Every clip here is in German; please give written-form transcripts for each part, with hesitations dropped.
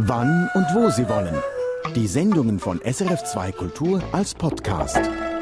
wann und wo Sie wollen. Die Sendungen von SRF2 Kultur als Podcast.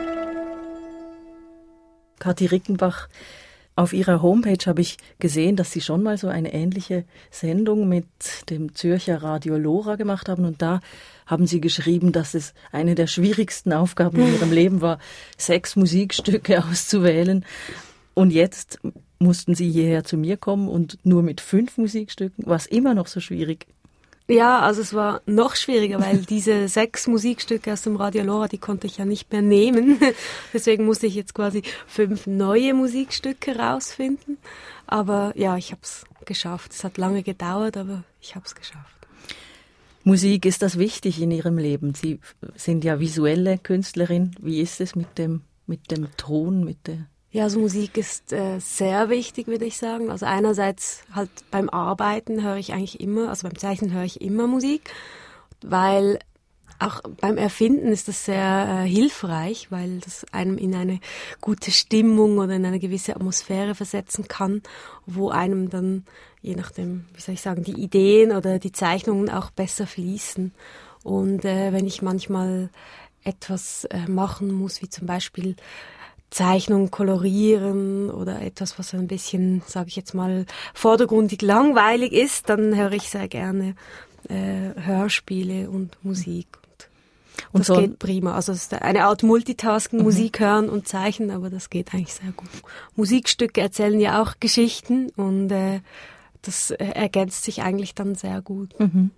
Kathi Rickenbach, auf Ihrer Homepage habe ich gesehen, dass Sie schon mal so eine ähnliche Sendung mit dem Zürcher Radio Lora gemacht haben. Und da haben Sie geschrieben, dass es eine der schwierigsten Aufgaben in Ihrem Leben war, 6 Musikstücke auszuwählen. Und jetzt mussten Sie hierher zu mir kommen und nur mit 5 Musikstücken. War es immer noch so schwierig? Ja, also es war noch schwieriger, weil diese 6 Musikstücke aus dem Radio Lora, die konnte ich ja nicht mehr nehmen. Deswegen musste ich jetzt quasi 5 neue Musikstücke rausfinden. Aber ja, ich habe es geschafft. Es hat lange gedauert, aber ich habe es geschafft. Musik, ist das wichtig in Ihrem Leben? Sie sind ja visuelle Künstlerin. Wie ist es mit dem Ton, mit der... Ja, also Musik ist sehr wichtig, würde ich sagen. Also einerseits halt beim Arbeiten höre ich eigentlich immer, also beim Zeichnen höre ich immer Musik, weil auch beim Erfinden ist das sehr hilfreich, weil das einem in eine gute Stimmung oder in eine gewisse Atmosphäre versetzen kann, wo einem dann, je nachdem, wie soll ich sagen, die Ideen oder die Zeichnungen auch besser fließen. Und wenn ich manchmal etwas machen muss, wie zum Beispiel Zeichnungen kolorieren oder etwas, was ein bisschen, sage ich jetzt mal, vordergründig langweilig ist, dann höre ich sehr gerne Hörspiele und Musik. Und das so geht prima. Also es ist eine Art Multitasking, Musik hören und zeichnen, aber das geht eigentlich sehr gut. Musikstücke erzählen ja auch Geschichten und das ergänzt sich eigentlich dann sehr gut. Mhm.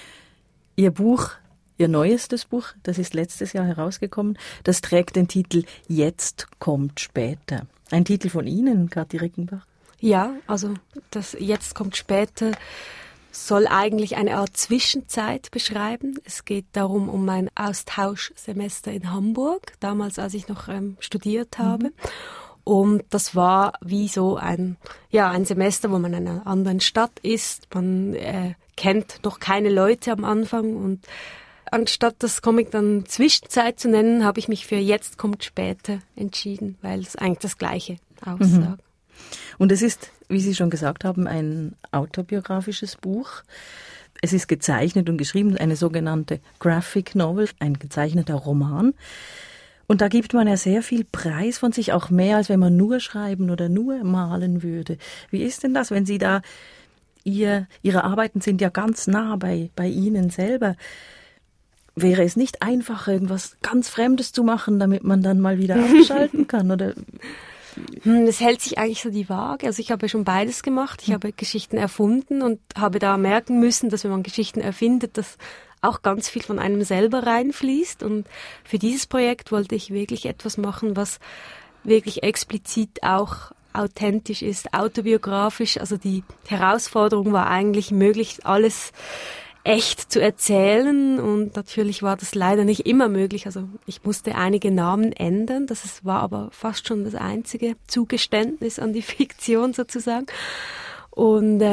Ihr neuestes Buch, das ist letztes Jahr herausgekommen, das trägt den Titel »Jetzt kommt später«. Ein Titel von Ihnen, Kathi Rickenbach? Ja, also das »Jetzt kommt später« soll eigentlich eine Art Zwischenzeit beschreiben. Es geht darum, um mein Austauschsemester in Hamburg, damals als ich noch studiert habe. Und das war wie so ein Semester, wo man in einer anderen Stadt ist. Man kennt noch keine Leute am Anfang und anstatt das Comic dann Zwischenzeit zu nennen, habe ich mich für »Jetzt kommt später« entschieden, weil es eigentlich das Gleiche aussagt. Und es ist, wie Sie schon gesagt haben, ein autobiografisches Buch. Es ist gezeichnet und geschrieben, eine sogenannte Graphic Novel, ein gezeichneter Roman. Und da gibt man ja sehr viel Preis von sich, auch mehr, als wenn man nur schreiben oder nur malen würde. Wie ist denn das, wenn Sie da, Ihre Arbeiten sind ja ganz nah bei Ihnen selber. Wäre es nicht einfach, irgendwas ganz Fremdes zu machen, damit man dann mal wieder abschalten kann? Oder? Es hält sich eigentlich so die Waage. Also ich habe ja schon beides gemacht. Ich habe Geschichten erfunden und habe da merken müssen, dass wenn man Geschichten erfindet, dass auch ganz viel von einem selber reinfließt. Und für dieses Projekt wollte ich wirklich etwas machen, was wirklich explizit auch authentisch ist, autobiografisch. Also die Herausforderung war eigentlich, möglichst alles echt zu erzählen, und natürlich war das leider nicht immer möglich. Also ich musste einige Namen ändern, war aber fast schon das einzige Zugeständnis an die Fiktion sozusagen. Und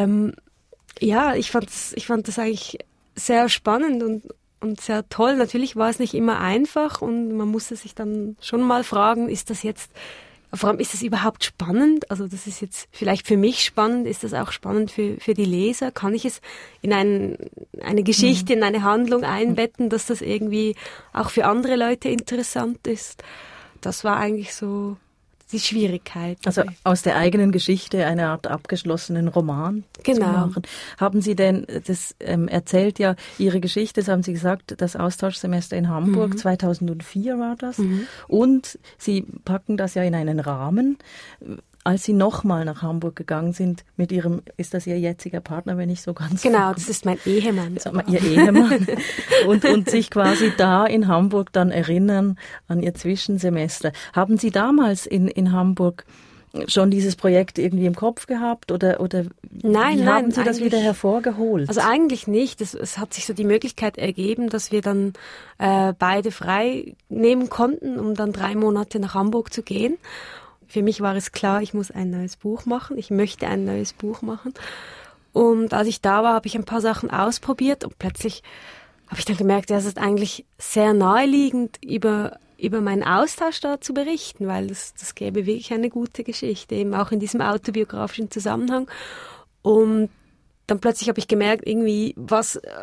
ich fand das eigentlich sehr spannend und sehr toll. Natürlich war es nicht immer einfach und man musste sich dann schon mal fragen, vor allem ist das überhaupt spannend? Also das ist jetzt vielleicht für mich spannend, ist das auch spannend für die Leser? Kann ich es in eine Geschichte, in eine Handlung einbetten, dass das irgendwie auch für andere Leute interessant ist? Das war eigentlich so die Schwierigkeit. Also aus der eigenen Geschichte eine Art abgeschlossenen Roman zu machen. Haben Sie denn, das erzählt ja Ihre Geschichte, das haben Sie gesagt, das Austauschsemester in Hamburg, 2004 war das. Und Sie packen das ja in einen Rahmen. Als Sie nochmal nach Hamburg gegangen sind mit Ihrem, ist das Ihr jetziger Partner, wenn ich so ganz... Genau, das ist mein Ehemann. Ihr Ehemann. und sich quasi da in Hamburg dann erinnern an Ihr Zwischensemester. Haben Sie damals in Hamburg schon dieses Projekt irgendwie im Kopf gehabt oder nein, haben Sie das wieder hervorgeholt? Also eigentlich nicht. Es hat sich so die Möglichkeit ergeben, dass wir dann beide frei nehmen konnten, um dann 3 Monate nach Hamburg zu gehen. Für mich war es klar, ich muss ein neues Buch machen. Ich möchte ein neues Buch machen. Und als ich da war, habe ich ein paar Sachen ausprobiert und plötzlich habe ich dann gemerkt, ja, es ist eigentlich sehr naheliegend, über meinen Austausch da zu berichten, weil das gäbe wirklich eine gute Geschichte, eben auch in diesem autobiografischen Zusammenhang. Und dann plötzlich habe ich gemerkt, irgendwie, was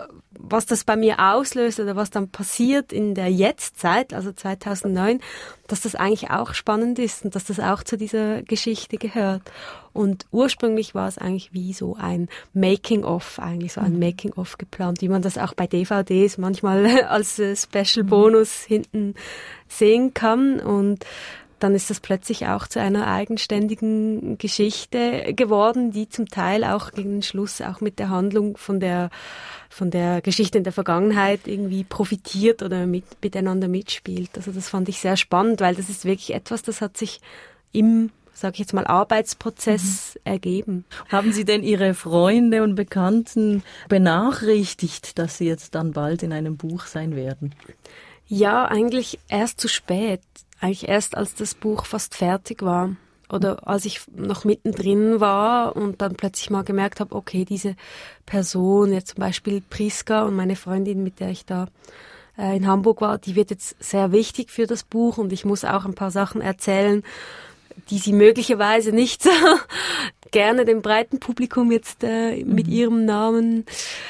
was das bei mir auslöst oder was dann passiert in der Jetztzeit, also 2009, dass das eigentlich auch spannend ist und dass das auch zu dieser Geschichte gehört. Und ursprünglich war es eigentlich wie so ein Making-of, eigentlich so ein Making-of geplant, wie man das auch bei DVDs manchmal als Special-Bonus hinten sehen kann. Und dann ist das plötzlich auch zu einer eigenständigen Geschichte geworden, die zum Teil auch gegen den Schluss auch mit der Handlung von der Geschichte in der Vergangenheit irgendwie profitiert oder miteinander mitspielt. Also das fand ich sehr spannend, weil das ist wirklich etwas, das hat sich im, sage ich jetzt mal, Arbeitsprozess ergeben. Haben Sie denn Ihre Freunde und Bekannten benachrichtigt, dass Sie jetzt dann bald in einem Buch sein werden? Ja, eigentlich erst zu spät. Eigentlich erst, als das Buch fast fertig war oder als ich noch mittendrin war und dann plötzlich mal gemerkt habe, okay, diese Person, jetzt zum Beispiel Priska und meine Freundin, mit der ich da in Hamburg war, die wird jetzt sehr wichtig für das Buch und ich muss auch ein paar Sachen erzählen, die sie möglicherweise nicht so gerne dem breiten Publikum jetzt mit ihrem Namen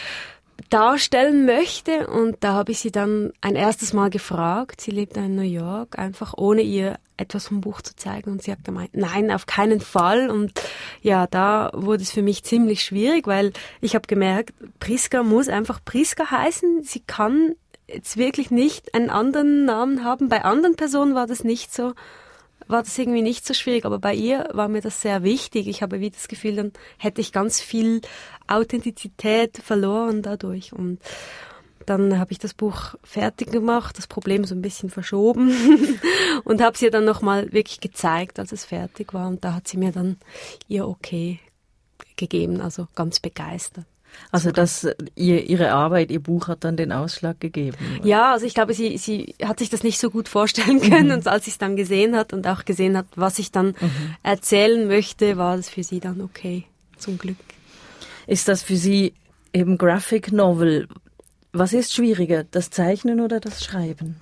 darstellen möchte. Und da habe ich sie dann ein erstes Mal gefragt. Sie lebt in New York, einfach ohne ihr etwas vom Buch zu zeigen. Und sie hat gemeint, nein, auf keinen Fall. Und ja, da wurde es für mich ziemlich schwierig, weil ich habe gemerkt, Priska muss einfach Priska heißen. Sie kann jetzt wirklich nicht einen anderen Namen haben. Bei anderen Personen war das irgendwie nicht so schwierig, aber bei ihr war mir das sehr wichtig. Ich habe wie das Gefühl, dann hätte ich ganz viel Authentizität verloren dadurch. Und dann habe ich das Buch fertig gemacht, das Problem so ein bisschen verschoben und habe es ihr dann nochmal wirklich gezeigt, als es fertig war. Und da hat sie mir dann ihr Okay gegeben, also ganz begeistert. Also dass ihre Arbeit, ihr Buch hat dann den Ausschlag gegeben? Oder? Ja, also ich glaube, sie hat sich das nicht so gut vorstellen können und als sie es dann gesehen hat und auch gesehen hat, was ich dann erzählen möchte, war das für sie dann okay, zum Glück. Ist das für Sie eben Graphic Novel? Was ist schwieriger, das Zeichnen oder das Schreiben?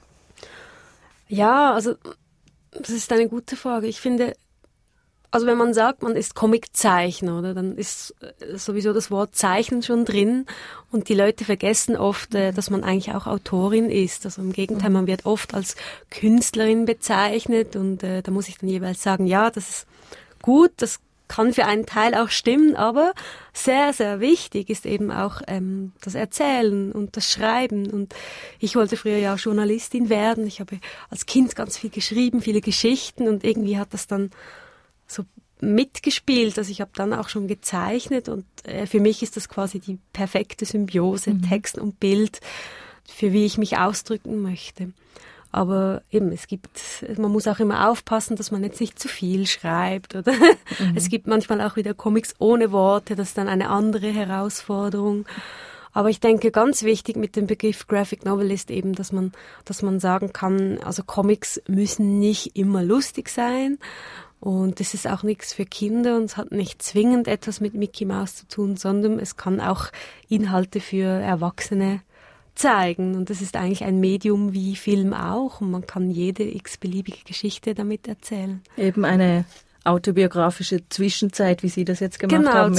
Ja, also das ist eine gute Frage. Ich finde, also wenn man sagt, man ist Comiczeichner, oder, dann ist sowieso das Wort Zeichnen schon drin und die Leute vergessen oft, dass man eigentlich auch Autorin ist. Also im Gegenteil, man wird oft als Künstlerin bezeichnet und da muss ich dann jeweils sagen, ja, das ist gut, das kann für einen Teil auch stimmen, aber sehr, sehr wichtig ist eben auch das Erzählen und das Schreiben. Und ich wollte früher ja Journalistin werden. Ich habe als Kind ganz viel geschrieben, viele Geschichten und irgendwie hat das dann so mitgespielt. Also ich habe dann auch schon gezeichnet und für mich ist das quasi die perfekte Symbiose, Text und Bild, für wie ich mich ausdrücken möchte. Aber eben, man muss auch immer aufpassen, dass man jetzt nicht zu viel schreibt, oder? Es gibt manchmal auch wieder Comics ohne Worte, das ist dann eine andere Herausforderung. Aber ich denke, ganz wichtig mit dem Begriff Graphic Novel ist eben, dass man sagen kann, also Comics müssen nicht immer lustig sein. Und es ist auch nichts für Kinder und es hat nicht zwingend etwas mit Mickey Mouse zu tun, sondern es kann auch Inhalte für Erwachsene zeigen. Und das ist eigentlich ein Medium wie Film auch und man kann jede x-beliebige Geschichte damit erzählen. Eben eine autobiografische Zwischenzeit, wie Sie das jetzt gemacht haben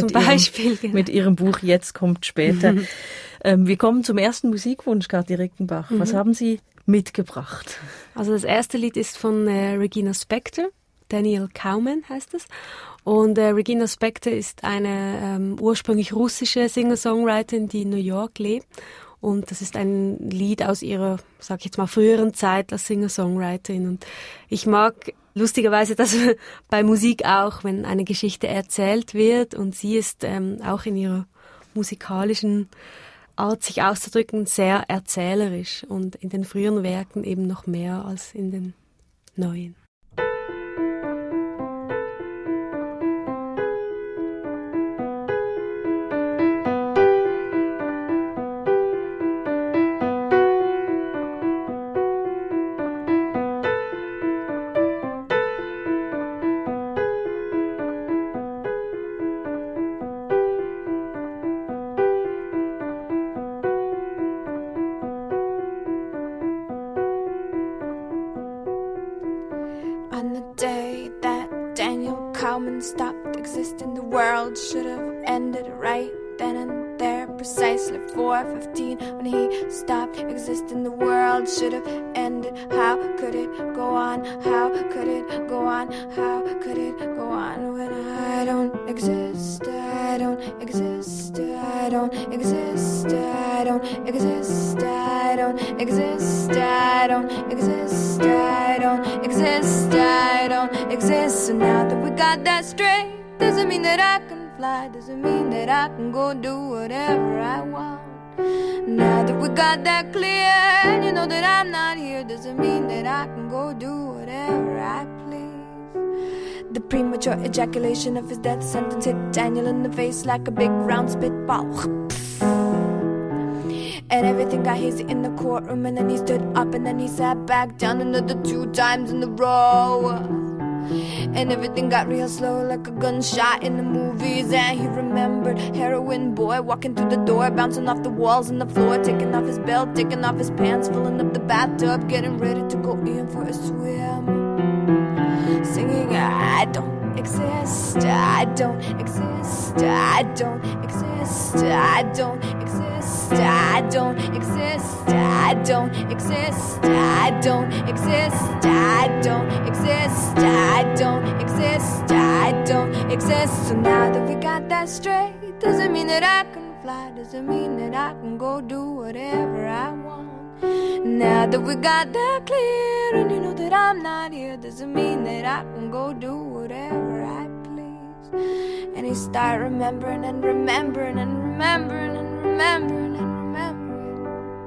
mit Ihrem Buch Jetzt kommt später. Wir kommen zum ersten Musikwunsch, Kathi Rickenbach. Was haben Sie mitgebracht? Also das erste Lied ist von Regina Spektor. Daniel Kauman heißt es. Und Regina Spektor ist eine ursprünglich russische Singer-Songwriterin, die in New York lebt. Und das ist ein Lied aus ihrer, sag ich jetzt mal, früheren Zeit als Singer-Songwriterin. Und ich mag lustigerweise das bei Musik auch, wenn eine Geschichte erzählt wird. Und sie ist auch in ihrer musikalischen Art, sich auszudrücken, sehr erzählerisch. Und in den früheren Werken eben noch mehr als in den neuen. Stopped existing, the world should have ended right then and there precisely 4:15 when he stopped existing. The world should have ended. How could it go on? How could it go on? How could it go on when I don't exist? I don't exist. I don't exist. I don't exist. I don't exist. I don't exist. I don't exist. I don't exist. So now that we got that straight, doesn't mean that I can fly, doesn't mean that I can go do whatever I want. Now that we got that clear, and you know that I'm not here, doesn't mean that I can go do whatever I please. The premature ejaculation of his death sentence hit Daniel in the face like a big round spitball. And everything got hazy in the courtroom, and then he stood up and then he sat back down another 2 times in a row. And everything got real slow like a gunshot in the movies. And he remembered heroin boy walking through the door, bouncing off the walls and the floor, taking off his belt, taking off his pants, filling up the bathtub, getting ready to go in for a swim, singing I don't exist, I don't exist, I don't exist, I don't exist, I don't exist, I don't exist, I don't exist, I don't exist, I don't exist, I don't exist. So now that we got that straight, doesn't mean that I can fly, doesn't mean that I can go do whatever I want. Now that we got that clear, and you know that I'm not here, doesn't mean that I can go do whatever I please. And he started remembering and remembering and remembering and remembering and remembering.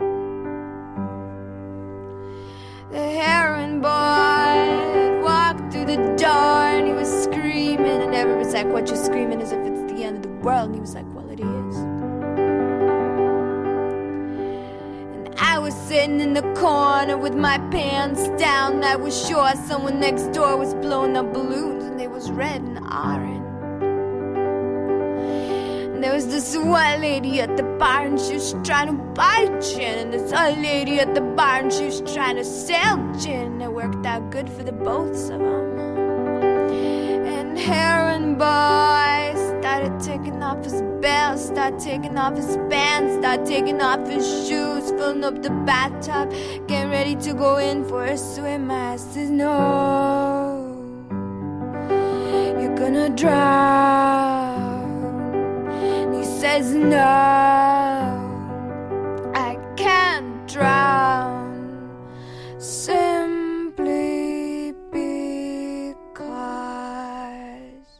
The heroin boy walked through the door and he was screaming, and everyone's like, what you screaming, as if it's the end of the world. And he was like, well, it is. I was sitting in the corner with my pants down. I was sure someone next door was blowing up balloons, and they was red and orange. And there was this one lady at the bar, and she was trying to buy gin. And this other lady at the bar, and she was trying to sell gin. It worked out good for the boths of them. And heroin boy started taking off his belt, started taking off his pants, started taking off his shoes, filling up the bathtub, getting ready to go in for a swim. I says, no, you're gonna drown. And he says, no, I can't drown, simply because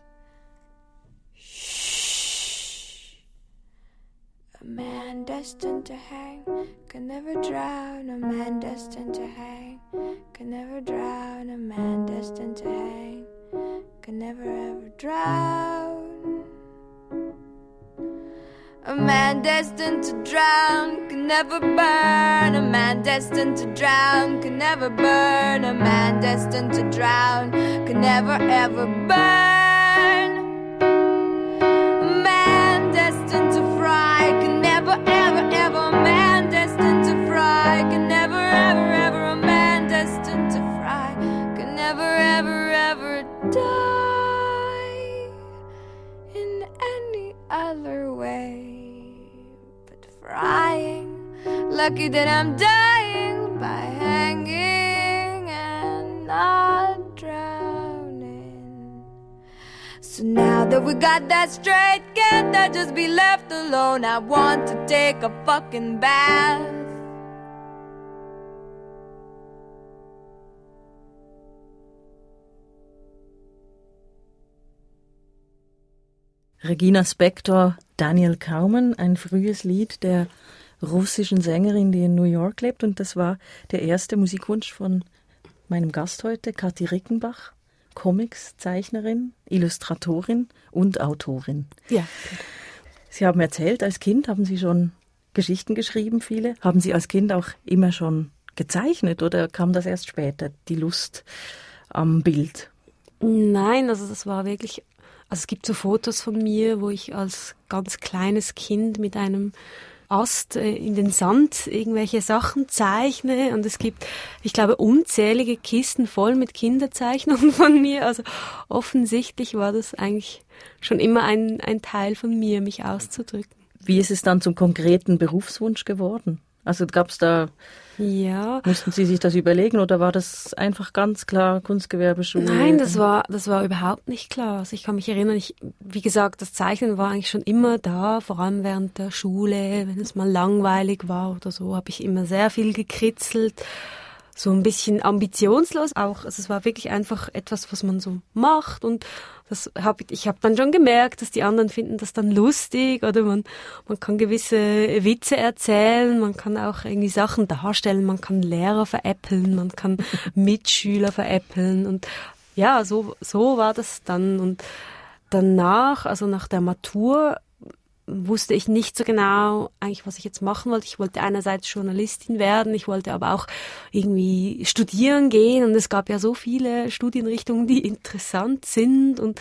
a man destined to hang can never drown. A man destined to hang can never drown. A man destined to hang can never ever drown. A man destined to drown can never burn. A man destined to drown can never burn. A man destined to drown can never ever burn. A man destined to fry can never ever ever. A man destined to fry can never ever ever. A man destined to fry can never ever ever die in any other way but frying. Lucky that I'm dying by hanging and not drowning. So now that we got that straight, can't I just be left alone? I want to take a fucking bath. Regina Spektor, Daniel Kaumann, ein frühes Lied der russischen Sängerin, die in New York lebt. Und das war der erste Musikwunsch von meinem Gast heute, Kathi Rickenbach, Comics-Zeichnerin, Illustratorin und Autorin. Ja. Sie haben erzählt, als Kind haben Sie schon Geschichten geschrieben, viele. Haben Sie als Kind auch immer schon gezeichnet oder kam das erst später, die Lust am Bild? Nein, also das war wirklich... Also es gibt so Fotos von mir, wo ich als ganz kleines Kind mit einem Ast in den Sand irgendwelche Sachen zeichne, und es gibt, ich glaube, unzählige Kisten voll mit Kinderzeichnungen von mir. Also offensichtlich war das eigentlich schon immer ein Teil von mir, mich auszudrücken. Wie ist es dann zum konkreten Berufswunsch geworden? Also gab es da, mussten Sie sich das überlegen oder war das einfach ganz klar Kunstgewerbeschule? Nein, das war überhaupt nicht klar. Also ich kann mich erinnern, wie gesagt, das Zeichnen war eigentlich schon immer da, vor allem während der Schule, wenn es mal langweilig war oder so, habe ich immer sehr viel gekritzelt. So ein bisschen ambitionslos auch. Also es war wirklich einfach etwas, was man so macht und ich habe dann schon gemerkt, dass die anderen finden das dann lustig oder man kann gewisse Witze erzählen, man kann auch irgendwie Sachen darstellen, man kann Lehrer veräppeln, man kann Mitschüler veräppeln und ja, so war das dann und danach, also nach der Matur, wusste ich nicht so genau eigentlich, was ich jetzt machen wollte. Ich wollte einerseits Journalistin werden, ich wollte aber auch irgendwie studieren gehen und es gab ja so viele Studienrichtungen, die interessant sind und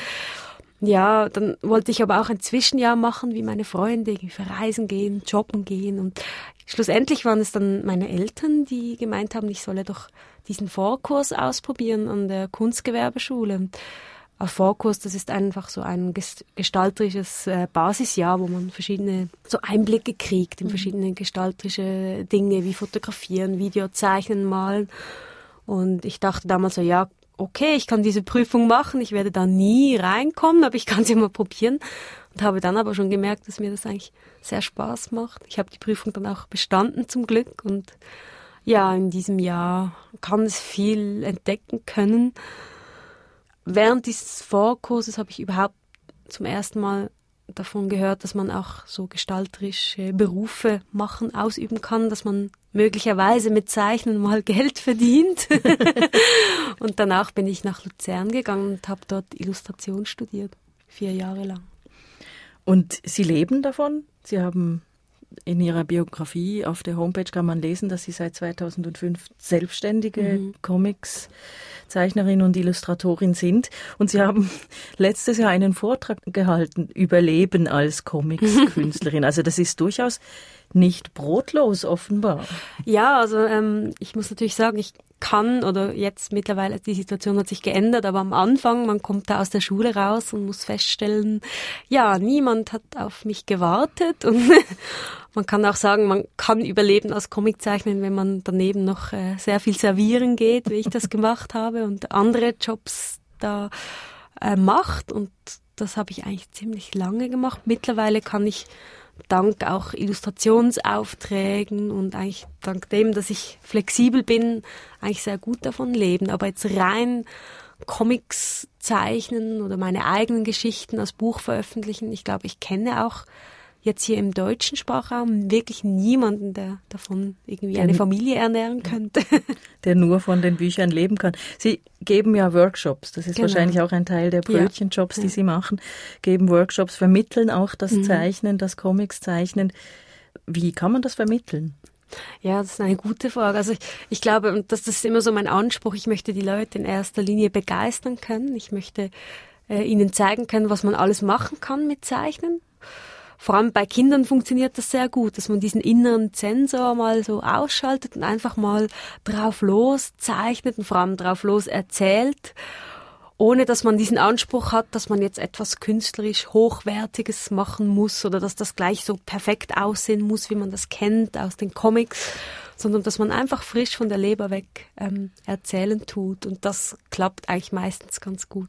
ja, dann wollte ich aber auch ein Zwischenjahr machen, wie meine Freunde, irgendwie verreisen gehen, jobben gehen und schlussendlich waren es dann meine Eltern, die gemeint haben, ich solle doch diesen Vorkurs ausprobieren an der Kunstgewerbeschule. Ein Vorkurs, das ist einfach so ein gestalterisches Basisjahr, wo man verschiedene so Einblicke kriegt in verschiedene gestalterische Dinge wie Fotografieren, Video, Zeichnen, Malen. Und ich dachte damals so, ja, okay, ich kann diese Prüfung machen, ich werde da nie reinkommen, aber ich kann sie mal probieren. Und habe dann aber schon gemerkt, dass mir das eigentlich sehr Spaß macht. Ich habe die Prüfung dann auch bestanden zum Glück und ja, in diesem Jahr kann es viel entdecken können. Während dieses Vorkurses habe ich überhaupt zum ersten Mal davon gehört, dass man auch so gestalterische Berufe ausüben kann, dass man möglicherweise mit Zeichnen mal Geld verdient. Und danach bin ich nach Luzern gegangen und habe dort Illustration studiert, 4 Jahre lang. Und Sie leben davon? Sie haben in Ihrer Biografie auf der Homepage kann man lesen, dass Sie seit 2005 selbstständige Comics-Zeichnerin und Illustratorin sind. Und Sie haben letztes Jahr einen Vortrag gehalten über Leben als Comics-Künstlerin. Also das ist durchaus nicht brotlos offenbar. Ja, also ich muss natürlich sagen, ich kann oder jetzt mittlerweile, die Situation hat sich geändert, aber am Anfang, man kommt da aus der Schule raus und muss feststellen, ja, niemand hat auf mich gewartet und man kann auch sagen, man kann überleben als Comiczeichnerin, wenn man daneben noch sehr viel servieren geht, wie ich das gemacht habe und andere Jobs da macht und das habe ich eigentlich ziemlich lange gemacht. Mittlerweile kann ich dank auch Illustrationsaufträgen und eigentlich dank dem, dass ich flexibel bin, eigentlich sehr gut davon leben. Aber jetzt rein Comics zeichnen oder meine eigenen Geschichten als Buch veröffentlichen, ich glaube, ich kenne auch jetzt hier im deutschen Sprachraum wirklich niemanden, der davon irgendwie eine Familie ernähren könnte. Der nur von den Büchern leben kann. Sie geben ja Workshops, das ist wahrscheinlich auch ein Teil der Brötchenjobs, die Sie machen, geben Workshops, vermitteln auch das Zeichnen, das Comics-Zeichnen. Wie kann man das vermitteln? Ja, das ist eine gute Frage. Also ich glaube, und das ist immer so mein Anspruch, ich möchte die Leute in erster Linie begeistern können. Ich möchte ihnen zeigen können, was man alles machen kann mit Zeichnen. Vor allem bei Kindern funktioniert das sehr gut, dass man diesen inneren Zensor mal so ausschaltet und einfach mal drauf los zeichnet und vor allem drauf los erzählt, ohne dass man diesen Anspruch hat, dass man jetzt etwas künstlerisch Hochwertiges machen muss oder dass das gleich so perfekt aussehen muss, wie man das kennt aus den Comics, sondern dass man einfach frisch von der Leber weg erzählen tut und das klappt eigentlich meistens ganz gut.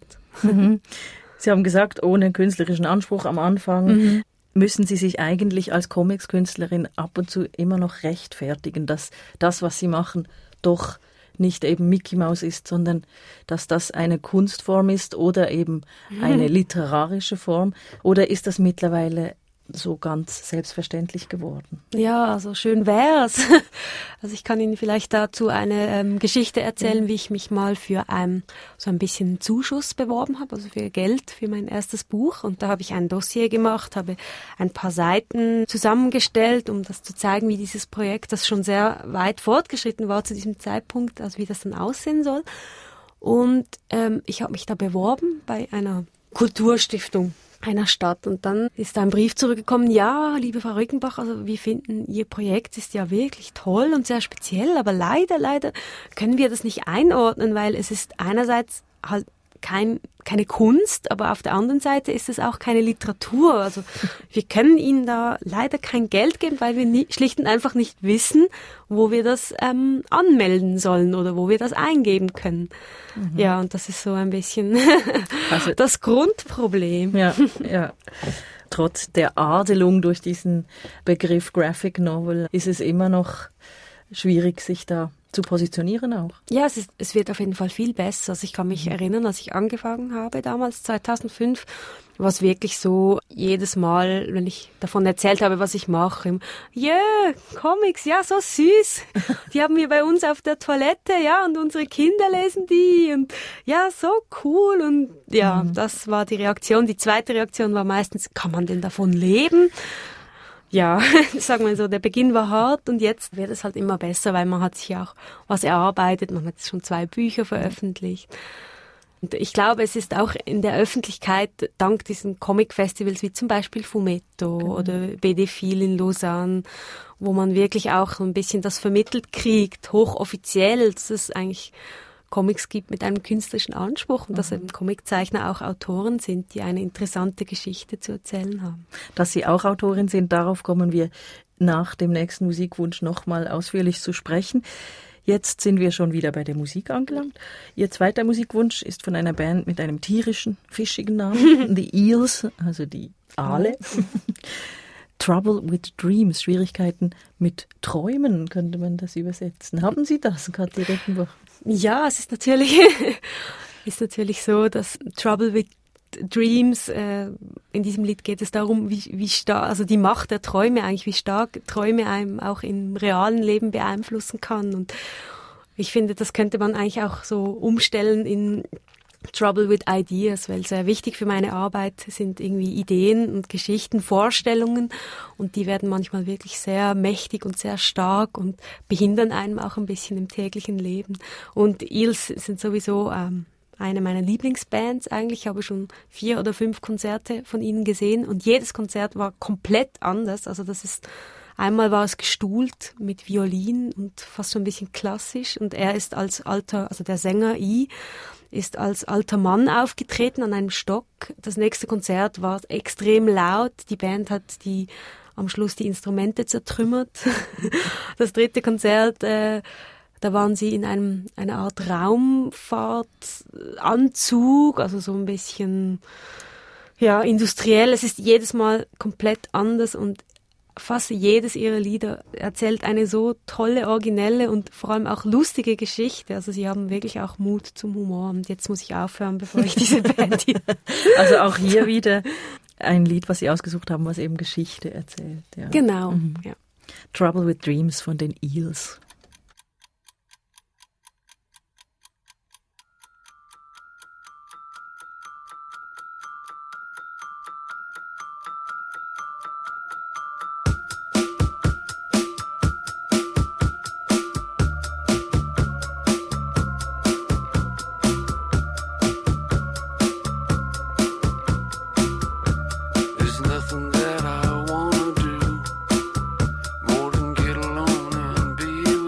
Sie haben gesagt, ohne künstlerischen Anspruch am Anfang. Müssen Sie sich eigentlich als Comics-Künstlerin ab und zu immer noch rechtfertigen, dass das, was Sie machen, doch nicht eben Mickey Mouse ist, sondern dass das eine Kunstform ist oder eben eine literarische Form? Oder ist das mittlerweile so ganz selbstverständlich geworden? Ja, also schön wär's. Also ich kann Ihnen vielleicht dazu eine Geschichte erzählen, wie ich mich mal für so ein bisschen Zuschuss beworben habe, also für Geld für mein erstes Buch. Und da habe ich ein Dossier gemacht, habe ein paar Seiten zusammengestellt, um das zu zeigen, wie dieses Projekt, das schon sehr weit fortgeschritten war zu diesem Zeitpunkt, also wie das dann aussehen soll. Und ich habe mich da beworben bei einer Kulturstiftung einer Stadt und dann ist ein Brief zurückgekommen, ja, liebe Frau Rückenbach, also wir finden, Ihr Projekt ist ja wirklich toll und sehr speziell, aber leider können wir das nicht einordnen, weil es ist einerseits halt keine Kunst, aber auf der anderen Seite ist es auch keine Literatur. Also wir können ihnen da leider kein Geld geben, weil wir schlicht und einfach nicht wissen, wo wir das anmelden sollen oder wo wir das eingeben können. Mhm. Ja, und das ist so ein bisschen also, das Grundproblem. Ja, ja. Trotz der Adelung durch diesen Begriff Graphic Novel ist es immer noch schwierig, sich da zu positionieren auch. Ja, es wird auf jeden Fall viel besser. Also ich kann mich erinnern, als ich angefangen habe, damals 2005, war es wirklich so, jedes Mal, wenn ich davon erzählt habe, was ich mache, Comics, ja, so süß. Die haben wir bei uns auf der Toilette, ja, und unsere Kinder lesen die und ja, so cool. Und ja, das war die Reaktion. Die zweite Reaktion war meistens, kann man denn davon leben? Ja, sagen wir so, der Beginn war hart und jetzt wird es halt immer besser, weil man hat sich auch was erarbeitet, man hat schon 2 Bücher veröffentlicht. Und ich glaube, es ist auch in der Öffentlichkeit, dank diesen Comic-Festivals wie zum Beispiel Fumetto oder BD-Fil in Lausanne, wo man wirklich auch so ein bisschen das vermittelt kriegt, hochoffiziell, dass es eigentlich Comics gibt mit einem künstlerischen Anspruch und dass eben Comiczeichner auch Autoren sind, die eine interessante Geschichte zu erzählen haben. Dass Sie auch Autorin sind, darauf kommen wir nach dem nächsten Musikwunsch nochmal ausführlich zu sprechen. Jetzt sind wir schon wieder bei der Musik angelangt. Ihr zweiter Musikwunsch ist von einer Band mit einem tierischen, fischigen Namen, The Eels, also die Aale. Trouble with Dreams, Schwierigkeiten mit Träumen, könnte man das übersetzen. Haben Sie das, Kathi Rettenbach? Ja, es ist natürlich so, dass Trouble with Dreams, in diesem Lied geht es darum, wie stark, also die Macht der Träume eigentlich, wie stark Träume einem auch im realen Leben beeinflussen kann. Und ich finde, das könnte man eigentlich auch so umstellen in Trouble with Ideas, weil sehr wichtig für meine Arbeit sind irgendwie Ideen und Geschichten, Vorstellungen und die werden manchmal wirklich sehr mächtig und sehr stark und behindern einem auch ein bisschen im täglichen Leben. Und Eels sind sowieso eine meiner Lieblingsbands eigentlich. Ich habe schon 4 oder 5 Konzerte von ihnen gesehen und jedes Konzert war komplett anders. Also einmal war es gestuhlt mit Violin und fast so ein bisschen klassisch und er ist als alter, also der Sänger ist als alter Mann aufgetreten an einem Stock. Das nächste Konzert war extrem laut. Die Band hat am Schluss die Instrumente zertrümmert. Das dritte Konzert, da waren sie in einer Art Raumfahrtanzug, also so ein bisschen ja industriell. Es ist jedes Mal komplett anders und fast jedes ihrer Lieder erzählt eine so tolle, originelle und vor allem auch lustige Geschichte. Also sie haben wirklich auch Mut zum Humor. Und jetzt muss ich aufhören, bevor ich diese Band hier... Also auch hier wieder ein Lied, was Sie ausgesucht haben, was eben Geschichte erzählt. Ja. Genau, ja. Trouble with Dreams von den Eels. More than get alone and be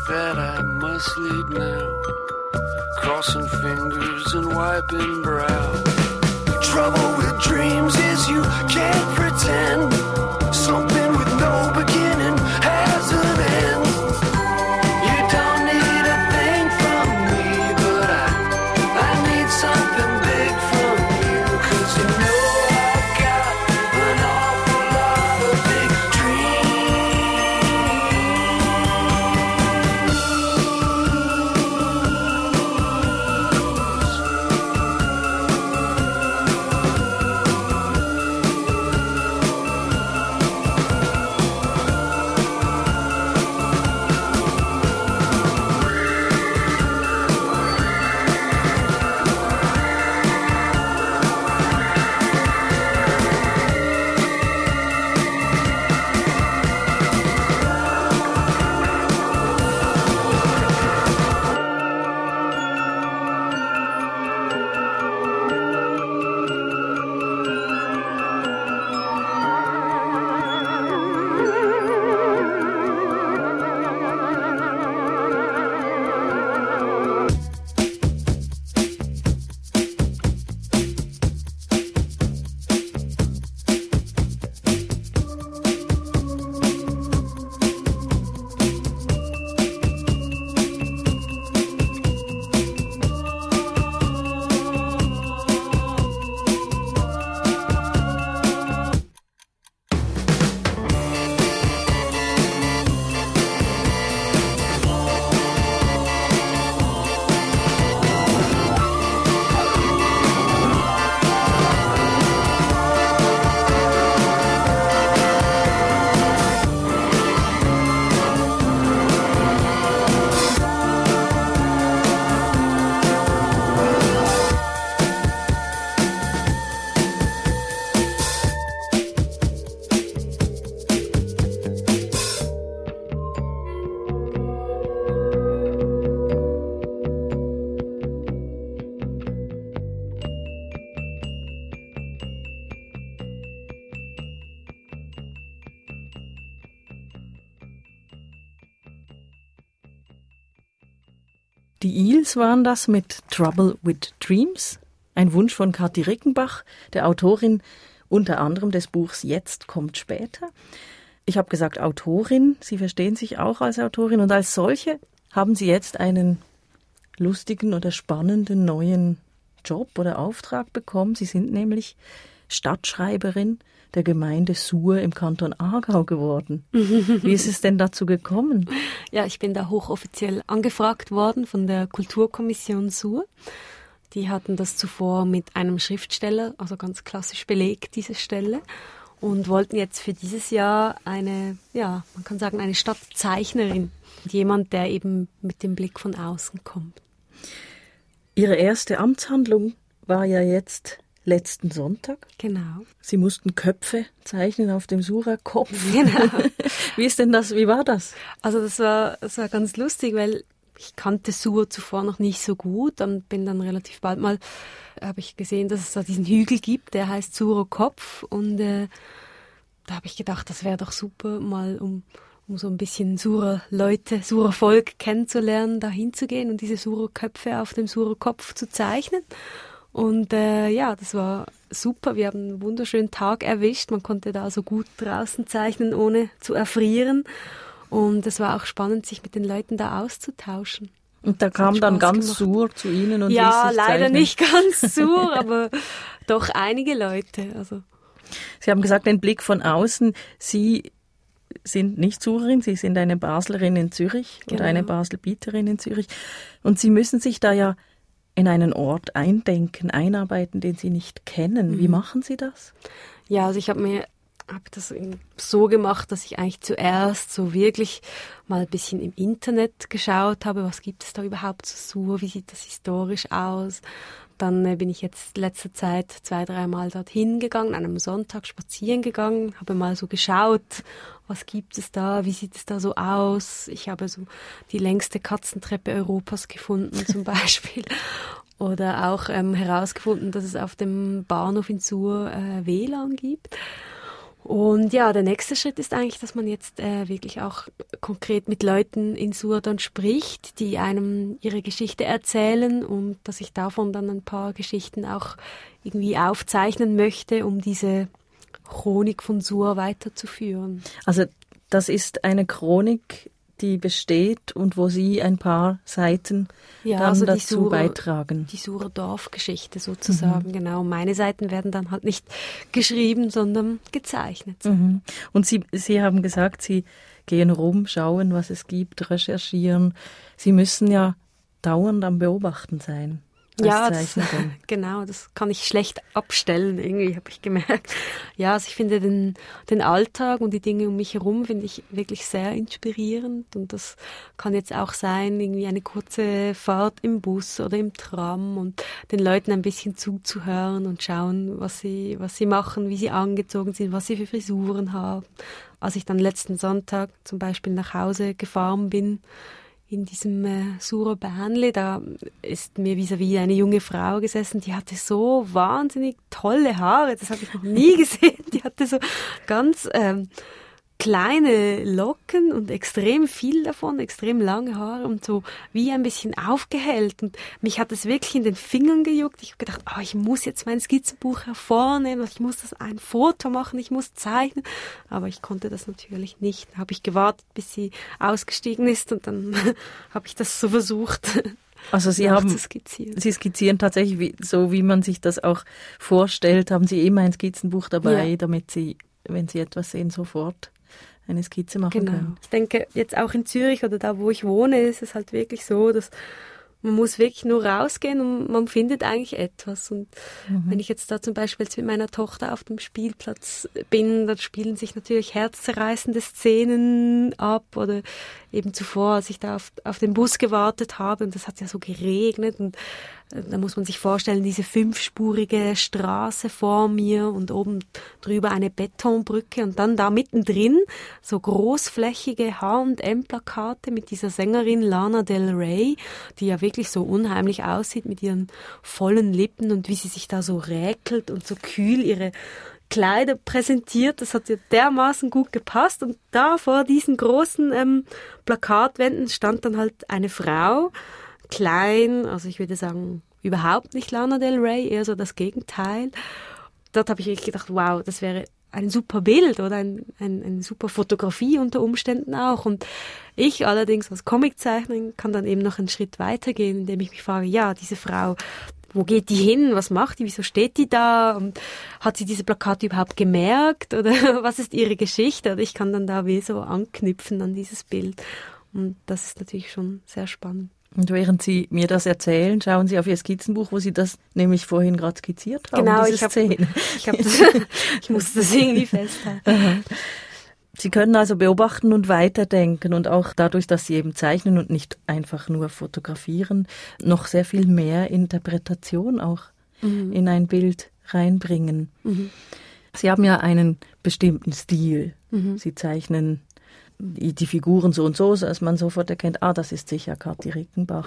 that I must lead now, crossing fingers and wiping brow. Trouble with dreams is you can't pretend something with no beginning has an end. You don't need a thing from me, but I need something big from you, 'cause you know I've got an awful lot of big Die Eels waren das mit Trouble with Dreams, ein Wunsch von Kathi Rickenbach, der Autorin unter anderem des Buchs Jetzt kommt später. Ich habe gesagt Autorin, Sie verstehen sich auch als Autorin und als solche haben Sie jetzt einen lustigen oder spannenden neuen Job oder Auftrag bekommen. Sie sind nämlich Stadtschreiberin der Gemeinde Suhr im Kanton Aargau geworden. Wie ist es denn dazu gekommen? Ja, ich bin da hochoffiziell angefragt worden von der Kulturkommission Suhr. Die hatten das zuvor mit einem Schriftsteller, also ganz klassisch belegt, diese Stelle, und wollten jetzt für dieses Jahr eine, ja, man kann sagen, eine Stadtzeichnerin. Jemand, der eben mit dem Blick von außen kommt. Ihre erste Amtshandlung war ja jetzt letzten Sonntag. Genau. Sie mussten Köpfe zeichnen auf dem Surer-Kopf. Genau. Wie war das? Also das war ganz lustig, weil ich kannte Suhr zuvor noch nicht so gut. Dann bin dann relativ bald mal, habe ich gesehen, dass es da diesen Hügel gibt, der heißt Surer Kopf. Und da habe ich gedacht, das wäre doch super, mal um so ein bisschen Surer Leute, Surer Volk kennenzulernen, da hinzugehen und diese Surer Köpfe auf dem Surer Kopf zu zeichnen. Und ja, das war super. Wir haben einen wunderschönen Tag erwischt. Man konnte da so gut draußen zeichnen, ohne zu erfrieren. Und es war auch spannend, sich mit den Leuten da auszutauschen. Und da kam dann ganz Suhr zu Ihnen und ja, ließ sich leider zeichnen. nicht ganz Suhr, aber doch einige Leute. Also. Sie haben gesagt, den Blick von außen. Sie sind nicht Surerin, Sie sind eine Baslerin in Zürich oder eine Baselbieterin in Zürich. Und Sie müssen sich da ja in einen Ort einarbeiten, den Sie nicht kennen. Wie machen Sie das? Ja, also ich habe das so gemacht, dass ich eigentlich zuerst so wirklich mal ein bisschen im Internet geschaut habe, was gibt es da überhaupt zu Suhr, wie sieht das historisch aus. Dann bin ich jetzt letzter Zeit 2-3 Mal dorthin gegangen, an einem Sonntag spazieren gegangen, habe mal so geschaut, was gibt es da, wie sieht es da so aus. Ich habe so die längste Katzentreppe Europas gefunden zum Beispiel. Oder auch herausgefunden, dass es auf dem Bahnhof in Suhr WLAN gibt. Und ja, der nächste Schritt ist eigentlich, dass man jetzt wirklich auch konkret mit Leuten in Sur dann spricht, die einem ihre Geschichte erzählen und dass ich davon dann ein paar Geschichten auch irgendwie aufzeichnen möchte, um diese Chronik von Sur weiterzuführen. Also das ist eine Chronik, die besteht und wo Sie ein paar Seiten dann also dazu beitragen. Die Surer Dorfgeschichte sozusagen, genau. Meine Seiten werden dann halt nicht geschrieben, sondern gezeichnet. Mhm. Und Sie haben gesagt, Sie gehen rum, schauen, was es gibt, recherchieren. Sie müssen ja dauernd am Beobachten sein. Ja, genau, das kann ich schlecht abstellen, irgendwie, habe ich gemerkt. Ja, also ich finde den Alltag und die Dinge um mich herum finde ich wirklich sehr inspirierend und das kann jetzt auch sein, irgendwie eine kurze Fahrt im Bus oder im Tram und den Leuten ein bisschen zuzuhören und schauen, was sie machen, wie sie angezogen sind, was sie für Frisuren haben. Als ich dann letzten Sonntag zum Beispiel nach Hause gefahren bin, in diesem Surer Bähnli, da ist mir vis-à-vis eine junge Frau gesessen, die hatte so wahnsinnig tolle Haare, das habe ich noch nie gesehen. Die hatte so ganz kleine Locken und extrem viel davon, extrem lange Haare und so wie ein bisschen aufgehellt. Und mich hat es wirklich in den Fingern gejuckt. Ich habe gedacht, ich muss jetzt mein Skizzenbuch hervornehmen, ich muss das ein Foto machen, ich muss zeichnen. Aber ich konnte das natürlich nicht. Da habe ich gewartet, bis sie ausgestiegen ist und dann habe ich das so versucht. Also Sie skizzieren tatsächlich so, wie man sich das auch vorstellt. Haben Sie immer ein Skizzenbuch dabei, damit Sie, wenn Sie etwas sehen, sofort eine Skizze machen können. Ich denke, jetzt auch in Zürich oder da, wo ich wohne, ist es halt wirklich so, dass man muss wirklich nur rausgehen und man findet eigentlich etwas. Und wenn ich jetzt da zum Beispiel mit meiner Tochter auf dem Spielplatz bin, dann spielen sich natürlich herzzerreißende Szenen ab. Oder eben zuvor, als ich da auf den Bus gewartet habe und das hat ja so geregnet und da muss man sich vorstellen, diese 5-spurige Straße vor mir und oben drüber eine Betonbrücke und dann da mittendrin so großflächige H&M-Plakate mit dieser Sängerin Lana Del Rey, die ja wirklich so unheimlich aussieht mit ihren vollen Lippen und wie sie sich da so räkelt und so kühl ihre Kleider präsentiert. Das hat ihr dermaßen gut gepasst und da vor diesen großen Plakatwänden stand dann halt eine Frau, klein, also ich würde sagen, überhaupt nicht Lana Del Rey, eher so das Gegenteil. Dort habe ich wirklich gedacht, wow, das wäre ein super Bild oder eine super Fotografie unter Umständen auch. Und ich allerdings als Comiczeichnerin kann dann eben noch einen Schritt weitergehen, indem ich mich frage, ja, diese Frau, wo geht die hin? Was macht die? Wieso steht die da? Und hat sie diese Plakate überhaupt gemerkt? Oder was ist ihre Geschichte? Oder ich kann dann da wie so anknüpfen an dieses Bild. Und das ist natürlich schon sehr spannend. Und während Sie mir das erzählen, schauen Sie auf Ihr Skizzenbuch, wo Sie das nämlich vorhin gerade skizziert haben. Genau, ich musste das irgendwie festhalten. Sie können also beobachten und weiterdenken und auch dadurch, dass Sie eben zeichnen und nicht einfach nur fotografieren, noch sehr viel mehr Interpretation auch in ein Bild reinbringen. Sie haben ja einen bestimmten Stil. Sie zeichnen die Figuren so und so, dass man sofort erkennt, das ist sicher Kathi Rickenbach.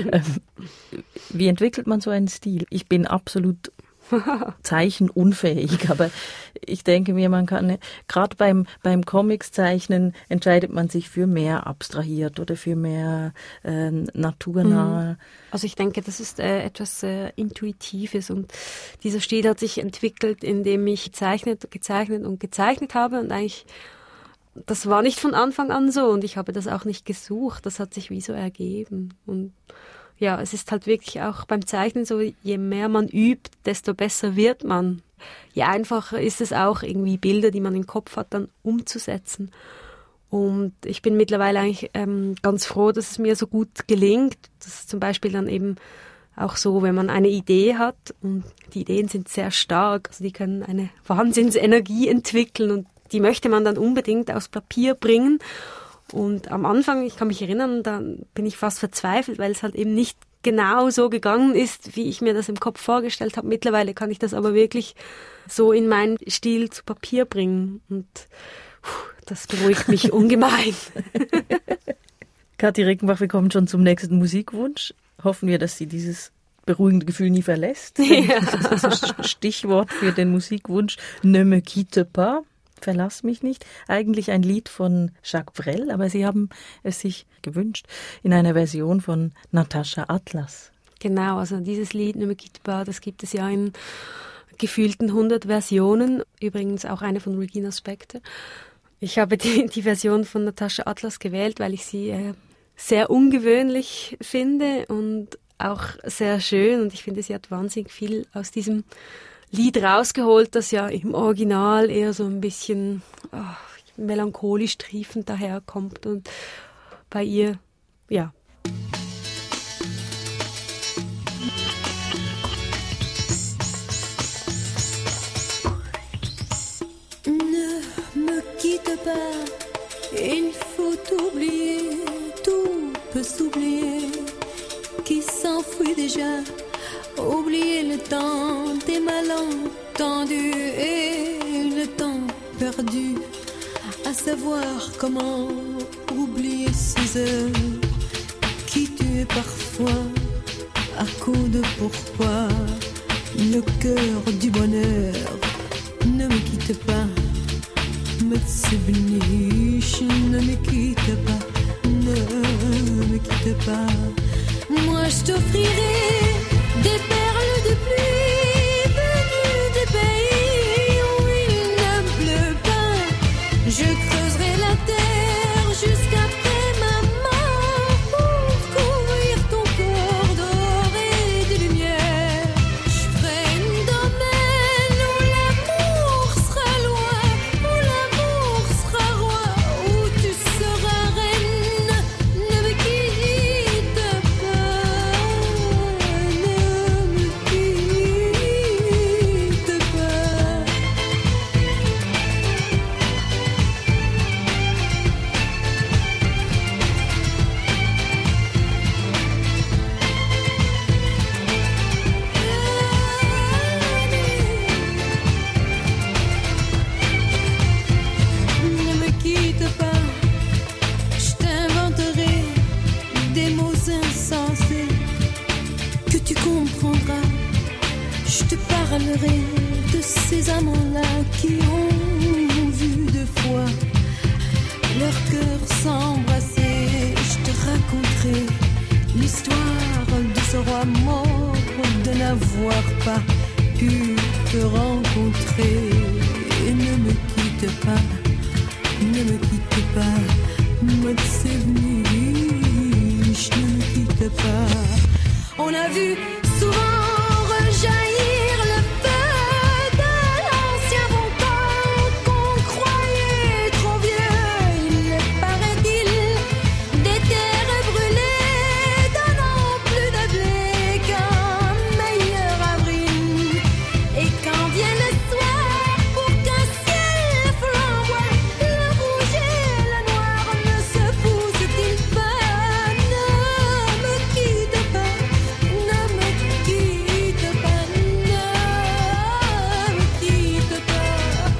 Wie entwickelt man so einen Stil? Ich bin absolut zeichenunfähig, aber ich denke mir, man kann, gerade beim Comics-Zeichnen entscheidet man sich für mehr abstrahiert oder für mehr naturnah. Also ich denke, das ist etwas Intuitives und dieser Stil hat sich entwickelt, indem ich gezeichnet habe und eigentlich das war nicht von Anfang an so und ich habe das auch nicht gesucht, das hat sich wie so ergeben. Und ja, es ist halt wirklich auch beim Zeichnen so, je mehr man übt, desto besser wird man. Je einfacher ist es auch, irgendwie Bilder, die man im Kopf hat, dann umzusetzen. Und ich bin mittlerweile eigentlich ganz froh, dass es mir so gut gelingt. Das ist zum Beispiel dann eben auch so, wenn man eine Idee hat und die Ideen sind sehr stark, also die können eine Wahnsinnsenergie entwickeln und die möchte man dann unbedingt aufs Papier bringen. Und am Anfang, ich kann mich erinnern, da bin ich fast verzweifelt, weil es halt eben nicht genau so gegangen ist, wie ich mir das im Kopf vorgestellt habe. Mittlerweile kann ich das aber wirklich so in meinen Stil zu Papier bringen. Und das beruhigt mich ungemein. Kathi Rickenbach, wir kommen schon zum nächsten Musikwunsch. Hoffen wir, dass sie dieses beruhigende Gefühl nie verlässt. Ja. Das ist das Stichwort für den Musikwunsch. Ne me quitte pas. Verlass mich nicht. Eigentlich ein Lied von Jacques Brel, aber Sie haben es sich gewünscht in einer Version von Natascha Atlas. Genau, also dieses Lied Ne me quitte pas, das gibt es ja in gefühlten 100 Versionen, übrigens auch eine von Regina Spektor. Ich habe die Version von Natascha Atlas gewählt, weil ich sie sehr ungewöhnlich finde und auch sehr schön. Und ich finde, sie hat wahnsinnig viel aus diesem Lied rausgeholt, das ja im Original eher so ein bisschen melancholisch triefend daherkommt. Und bei ihr, ja. Il faut oublier, tout peut s'oublier, qui s'enfuit déjà, oublier le temps des malentendus et le temps perdu, à savoir comment oublier ces heures qui tuent parfois à coup de pourquoi. Le cœur du bonheur ne me quitte pas. ما تسيبنيش ne me quitte pas, ne me quitte pas. Moi je t'offrirai des perles de pluie venues des pays où il ne pleut pas. Je creuserai la terre jusqu'après ma mort pour couvrir ton corps d'or et de lumière. Je ferai une domaine où l'amour sera loin, où l'amour sera roi, où tu seras reine. Ne me quitte pas, ne me quitte pas. Ne me quitte pas, je t'inventerai des mots insensés que tu comprendras. Je te parlerai de ces amants-là qui ont vu deux fois leur cœur s'embrasser. Je te raconterai l'histoire de ce roi mort de n'avoir pas pu te rencontrer. Ne me quitte pas, ne me quitte pas, moi c'est venu, ne me quitte pas. On a vu souvent rejaillir le feu de l'ancien volcan qu'on croyait trop vieux. Il paraît-il des terres brûlées donnant plus de blé qu'un meilleur avril. Et quand vient le soir pour qu'un ciel flamboie, le rouge et le noir ne se poussent-ils pas? Ne me quitte pas, ne me quitte pas, ne me quitte pas.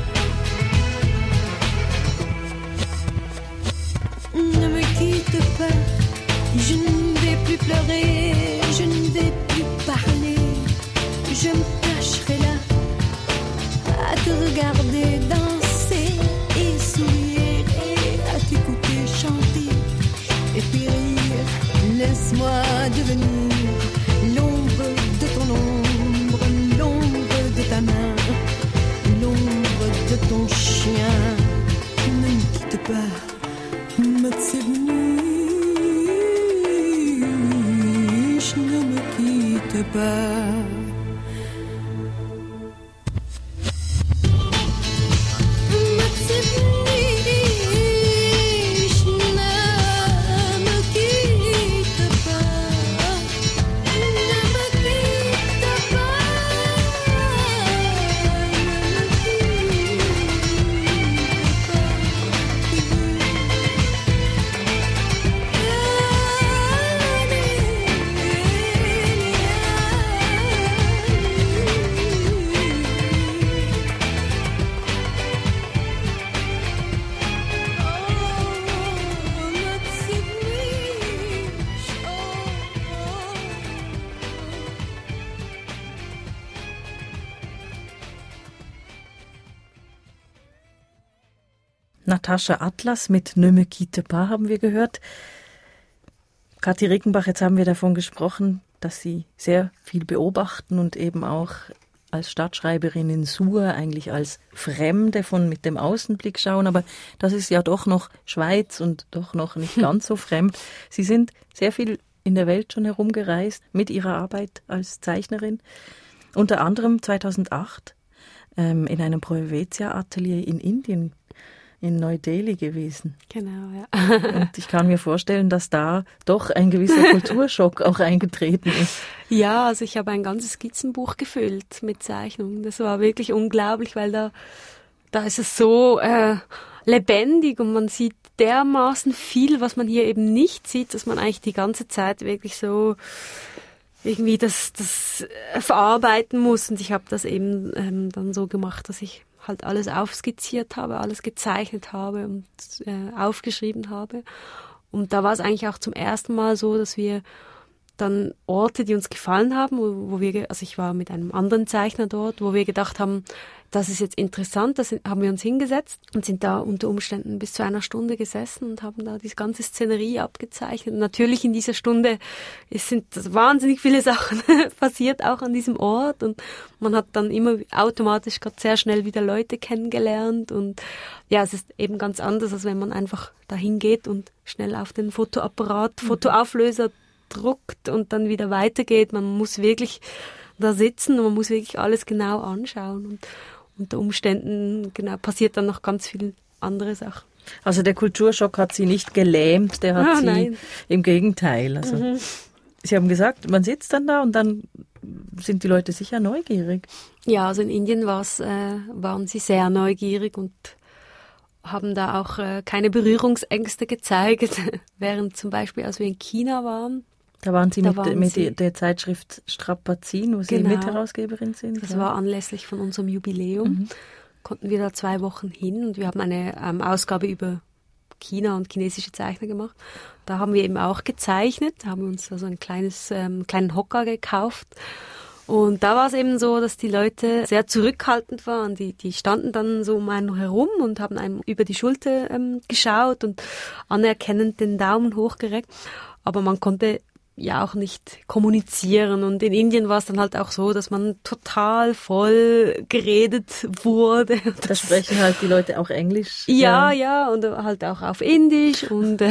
Ne me quitte pas, je ne vais plus pleurer, je ne vais plus parler. Je me cacherai là à te regarder danser et sourire et à t'écouter chanter et puis rire. Laisse-moi devenir l'ombre de ton ombre, l'ombre de ta main, l'ombre de ton chien. Ne me quitte pas, ma tsebnish, ne me quitte pas. Ma tsebnish, ne me quitte pas, ne me quitte pas, ne me quitte pas. Natascha Atlas mit Ne me quitte pas haben wir gehört. Kathi Rickenbach, jetzt haben wir davon gesprochen, dass Sie sehr viel beobachten und eben auch als Stadtschreiberin in Sur eigentlich als Fremde mit dem Außenblick schauen. Aber das ist ja doch noch Schweiz und doch noch nicht ganz so fremd. Sie sind sehr viel in der Welt schon herumgereist mit Ihrer Arbeit als Zeichnerin. Unter anderem 2008 in einem Proevezia-Atelier in Indien, in Neu-Delhi gewesen. Genau, ja. Und ich kann mir vorstellen, dass da doch ein gewisser Kulturschock auch eingetreten ist. Ja, also ich habe ein ganzes Skizzenbuch gefüllt mit Zeichnungen. Das war wirklich unglaublich, weil da ist es so lebendig und man sieht dermaßen viel, was man hier eben nicht sieht, dass man eigentlich die ganze Zeit wirklich so irgendwie das verarbeiten muss. Und ich habe das eben dann so gemacht, dass ich halt alles aufskizziert habe, alles gezeichnet habe und aufgeschrieben habe. Und da war es eigentlich auch zum ersten Mal so, dass wir dann Orte, die uns gefallen haben, also ich war mit einem anderen Zeichner dort, wo wir gedacht haben, das ist jetzt interessant, haben wir uns hingesetzt und sind da unter Umständen bis zu 1 Stunde gesessen und haben da die ganze Szenerie abgezeichnet. Und natürlich in dieser Stunde sind wahnsinnig viele Sachen passiert, auch an diesem Ort, und man hat dann immer automatisch gerade sehr schnell wieder Leute kennengelernt, und ja, es ist eben ganz anders, als wenn man einfach dahin geht und schnell auf den Fotoapparat, Fotoauflöser druckt und dann wieder weitergeht. Man muss wirklich da sitzen und man muss wirklich alles genau anschauen, und unter Umständen passiert dann noch ganz viel andere Sachen. Also der Kulturschock hat Sie nicht gelähmt, der hat Sie nein. Im Gegenteil. Also Sie haben gesagt, man sitzt dann da und dann sind die Leute sicher neugierig. Ja, also in Indien waren sie sehr neugierig und haben da auch keine Berührungsängste gezeigt, während zum Beispiel, als wir in China waren, da waren Sie mit der Zeitschrift Strapazin, wo Sie Mitherausgeberin sind. Das war anlässlich von unserem Jubiläum. Konnten wir da 2 Wochen hin, und wir haben eine Ausgabe über China und chinesische Zeichner gemacht. Da haben wir eben auch gezeichnet, haben uns also einen kleinen Hocker gekauft. Und da war es eben so, dass die Leute sehr zurückhaltend waren. Die standen dann so um einen herum und haben einem über die Schulter geschaut und anerkennend den Daumen hochgereckt. Aber man konnte ja auch nicht kommunizieren, und in Indien war es dann halt auch so, dass man total voll geredet wurde. Da sprechen halt die Leute auch Englisch. Ja, und halt auch auf Indisch, und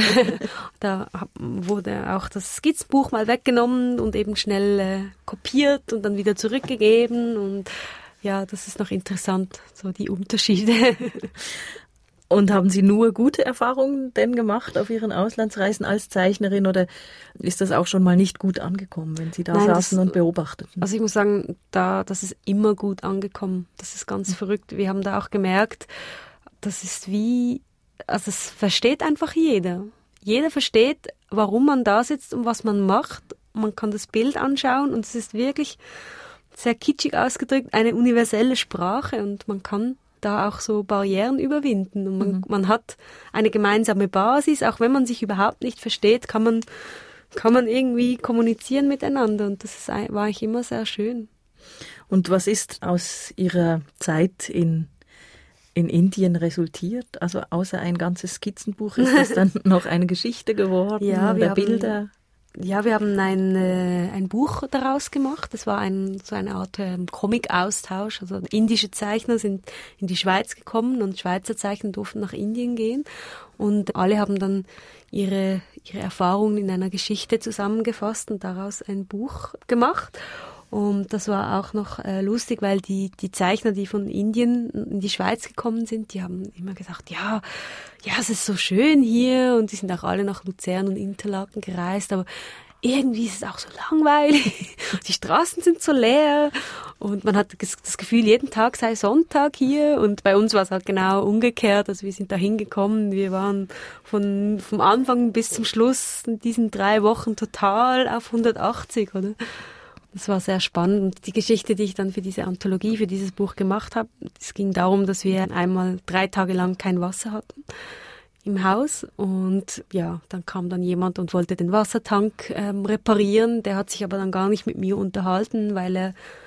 da wurde auch das Skizzenbuch mal weggenommen und eben schnell kopiert und dann wieder zurückgegeben, und ja, das ist noch interessant, so die Unterschiede. Und haben Sie nur gute Erfahrungen denn gemacht auf Ihren Auslandsreisen als Zeichnerin, oder ist das auch schon mal nicht gut angekommen, wenn Sie da saßen und beobachteten? Also ich muss sagen, das ist immer gut angekommen. Das ist ganz verrückt. Wir haben da auch gemerkt, das ist also es versteht einfach jeder. Jeder versteht, warum man da sitzt und was man macht. Man kann das Bild anschauen, und es ist wirklich sehr kitschig ausgedrückt eine universelle Sprache, und man kann da auch so Barrieren überwinden, und man hat eine gemeinsame Basis, auch wenn man sich überhaupt nicht versteht, kann man irgendwie kommunizieren miteinander, und das war eigentlich immer sehr schön. Und was ist aus Ihrer Zeit in Indien resultiert? Also außer ein ganzes Skizzenbuch, ist das dann noch eine Geschichte geworden, oder Bilder? Ja, wir haben ein Buch daraus gemacht. Das war so eine Art Comic-Austausch. Also indische Zeichner sind in die Schweiz gekommen, und Schweizer Zeichner durften nach Indien gehen. Und alle haben dann ihre Erfahrungen in einer Geschichte zusammengefasst und daraus ein Buch gemacht. Und das war auch noch lustig, weil die Zeichner, die von Indien in die Schweiz gekommen sind, die haben immer gesagt, ja, es ist so schön hier, und die sind auch alle nach Luzern und Interlaken gereist, aber irgendwie ist es auch so langweilig. Die Straßen sind so leer, und man hat das Gefühl, jeden Tag sei Sonntag hier, und bei uns war es halt genau umgekehrt. Also wir sind da hingekommen, wir waren vom Anfang bis zum Schluss in diesen 3 Wochen total auf 180, oder? Das war sehr spannend. Und die Geschichte, die ich dann für diese Anthologie, für dieses Buch gemacht habe, es ging darum, dass wir einmal 3 Tage lang kein Wasser hatten im Haus. Und ja, dann kam dann jemand und wollte den Wassertank reparieren. Der hat sich aber dann gar nicht mit mir unterhalten, weil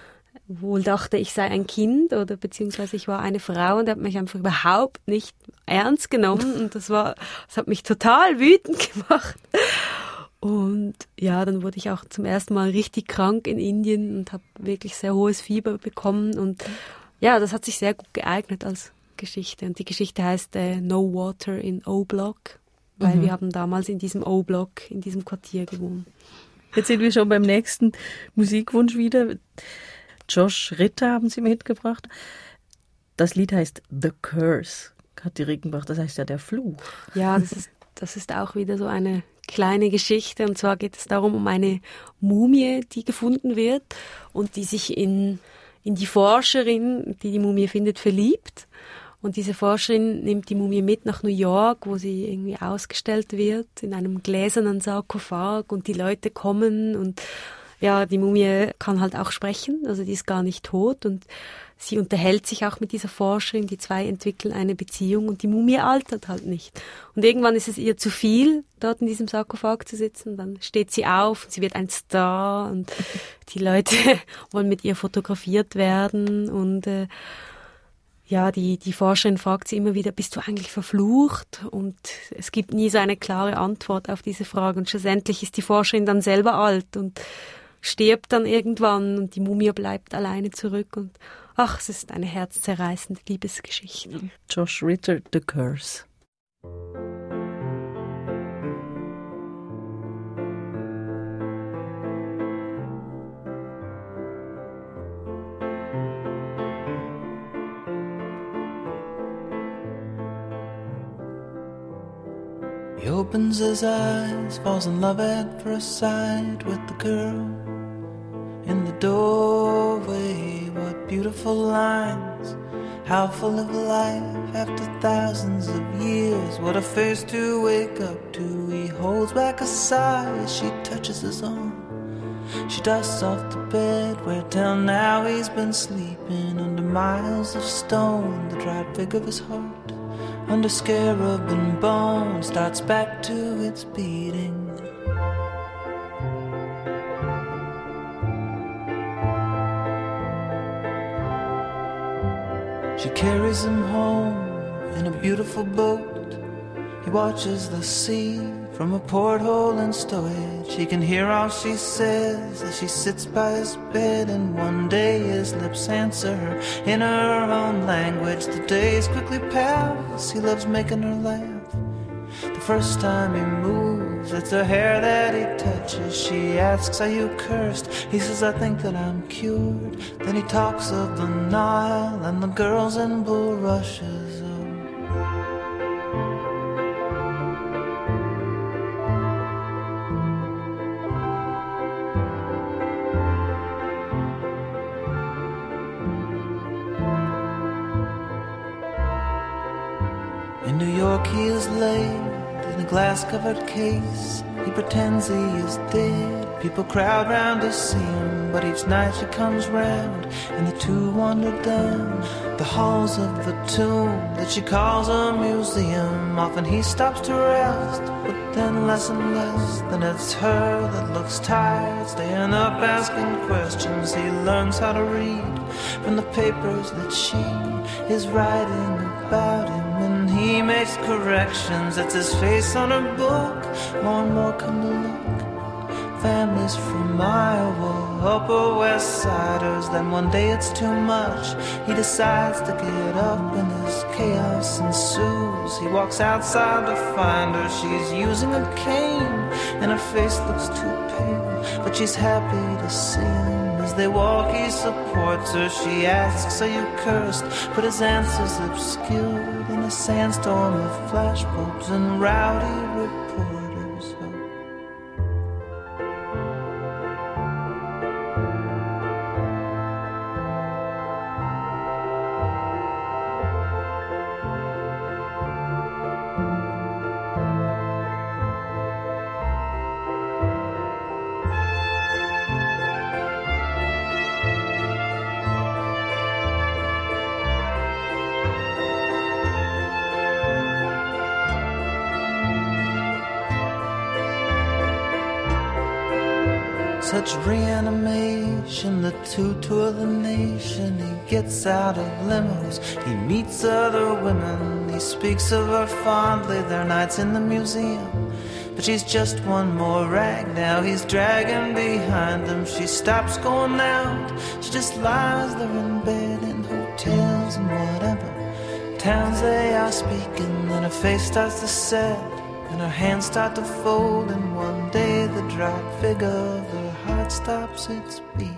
wohl dachte, ich sei ein Kind oder beziehungsweise ich war eine Frau und er hat mich einfach überhaupt nicht ernst genommen und das hat mich total wütend gemacht. Und ja, dann wurde ich auch zum ersten Mal richtig krank in Indien und habe wirklich sehr hohes Fieber bekommen und ja, das hat sich sehr gut geeignet als Geschichte. Und die Geschichte heißt No Water in O-Block, weil wir haben damals in diesem O-Block, in diesem Quartier gewohnt. Jetzt sind wir schon beim nächsten Musikwunsch wieder. Josh Ritter haben Sie mitgebracht. Das Lied heißt The Curse, Kathi Rickenbach, das heißt ja der Fluch. Ja, das ist auch wieder so eine kleine Geschichte. Und zwar geht es darum, um eine Mumie, die gefunden wird und die sich in die Forscherin, die die Mumie findet, verliebt. Und diese Forscherin nimmt die Mumie mit nach New York, wo sie irgendwie ausgestellt wird, in einem gläsernen Sarkophag und die Leute kommen und ja, die Mumie kann halt auch sprechen, also die ist gar nicht tot und sie unterhält sich auch mit dieser Forscherin, die zwei entwickeln eine Beziehung und die Mumie altert halt nicht. Und irgendwann ist es ihr zu viel, dort in diesem Sarkophag zu sitzen, dann steht sie auf, sie wird ein Star und die Leute wollen mit ihr fotografiert werden und ja, die Forscherin fragt sie immer wieder, bist du eigentlich verflucht? Und es gibt nie so eine klare Antwort auf diese Frage. Und schlussendlich ist die Forscherin dann selber alt und stirbt dann irgendwann und die Mumie bleibt alleine zurück. Und ach, es ist eine herzzerreißende Liebesgeschichte. Josh Ritter, The Curse. He opens his eyes, falls in love at first sight with the girl in the doorway. What beautiful lines, how full of life after thousands of years. What a face to wake up to. He holds back a sigh as she touches his arm. She dusts off the bed where till now he's been sleeping under miles of stone. The dried fig of his heart under scarab and bone starts back to its beating. She carries him home in a beautiful boat. He watches the sea from a porthole in stowage. He can hear all she says as she sits by his bed, and one day his lips answer her in her own language. The days quickly pass, he loves making her laugh. The first time he moves, it's her hair that he touches. She asks, are you cursed? He says, I think that I'm cured. Then he talks of the Nile and the girls in bulrushes. In New York he is laid in a glass-covered case. He pretends he is dead. People crowd round to see him, but each night she comes round and the two wander down the halls of the tomb that she calls a museum. Often he stops to rest, but then less and less. Then it's her that looks tired, staying up asking questions. He learns how to read from the papers that she is writing about him, and he makes corrections. It's his face on her book. More and more come to look. Families from Iowa, Upper West Siders. Then one day it's too much. He decides to get up and as chaos ensues, he walks outside to find her. She's using a cane and her face looks too pale, but she's happy to see him. As they walk he supports her. She asks, are you cursed? But his answer's obscured in a sandstorm of flashbulbs and rowdy reporters. such reanimation. The two tour the nation. He gets out of limos, he meets other women. He speaks of her fondly, their nights in the museum. But she's just one more rag now he's dragging behind him. She stops going out, she just lies there in bed in hotels and whatever towns they are speaking. Then her face starts to set and her hands start to fold, and one day the drop figure of her heart stops its beating.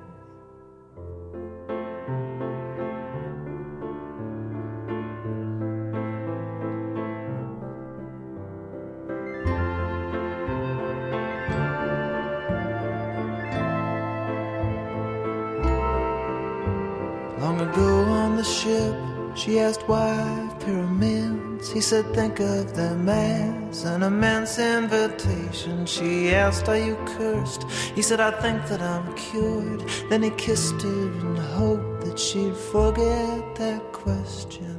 Long ago on the ship, she asked why pyramids. He said think of them as an immense invitation. She asked, are you cursed? He said, I think that I'm cured. Then he kissed her and hoped that she'd forget that question.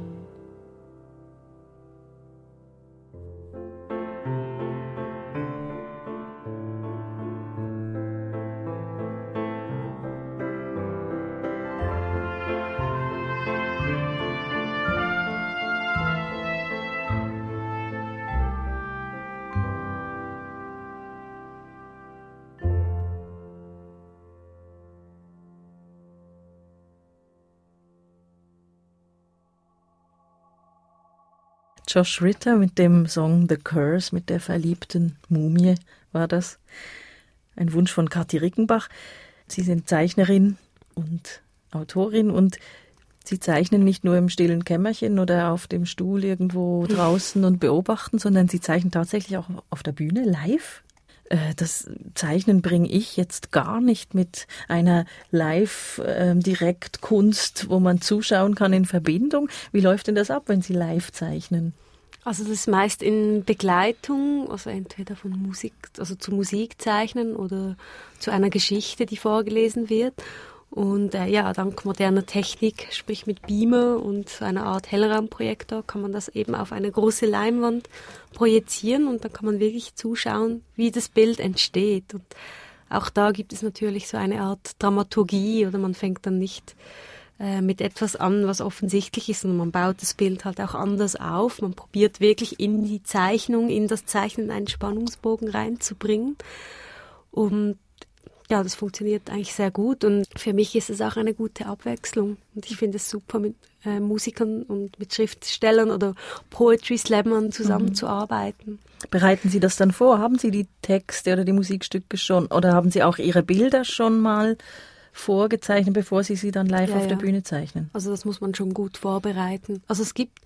Josh Ritter mit dem Song The Curse, mit der verliebten Mumie war das. Ein Wunsch von Kathi Rickenbach. Sie sind Zeichnerin und Autorin und Sie zeichnen nicht nur im stillen Kämmerchen oder auf dem Stuhl irgendwo draußen und beobachten, sondern Sie zeichnen tatsächlich auch auf der Bühne live. Das Zeichnen bringe ich jetzt gar nicht mit einer Live-Direktkunst, wo man zuschauen kann, in Verbindung. Wie läuft denn das ab, wenn Sie live zeichnen? Also das ist meist in Begleitung, also entweder von Musik, also zu Musik zeichnen oder zu einer Geschichte, die vorgelesen wird. Und dank moderner Technik, sprich mit Beamer und einer Art Hellraumprojektor, kann man das eben auf eine große Leinwand projizieren und dann kann man wirklich zuschauen, wie das Bild entsteht. Und auch da gibt es natürlich so eine Art Dramaturgie, oder man fängt dann nicht mit etwas an, was offensichtlich ist, sondern man baut das Bild halt auch anders auf. Man probiert wirklich in die Zeichnung, in das Zeichnen einen Spannungsbogen reinzubringen. Und ja, das funktioniert eigentlich sehr gut und für mich ist es auch eine gute Abwechslung. Und ich finde es super, mit Musikern und mit Schriftstellern oder Poetry Slammern zusammenzuarbeiten. Bereiten Sie das dann vor? Haben Sie die Texte oder die Musikstücke schon? Oder haben Sie auch Ihre Bilder schon mal vorgezeichnet, bevor Sie sie dann live auf der Bühne zeichnen? Also das muss man schon gut vorbereiten. Also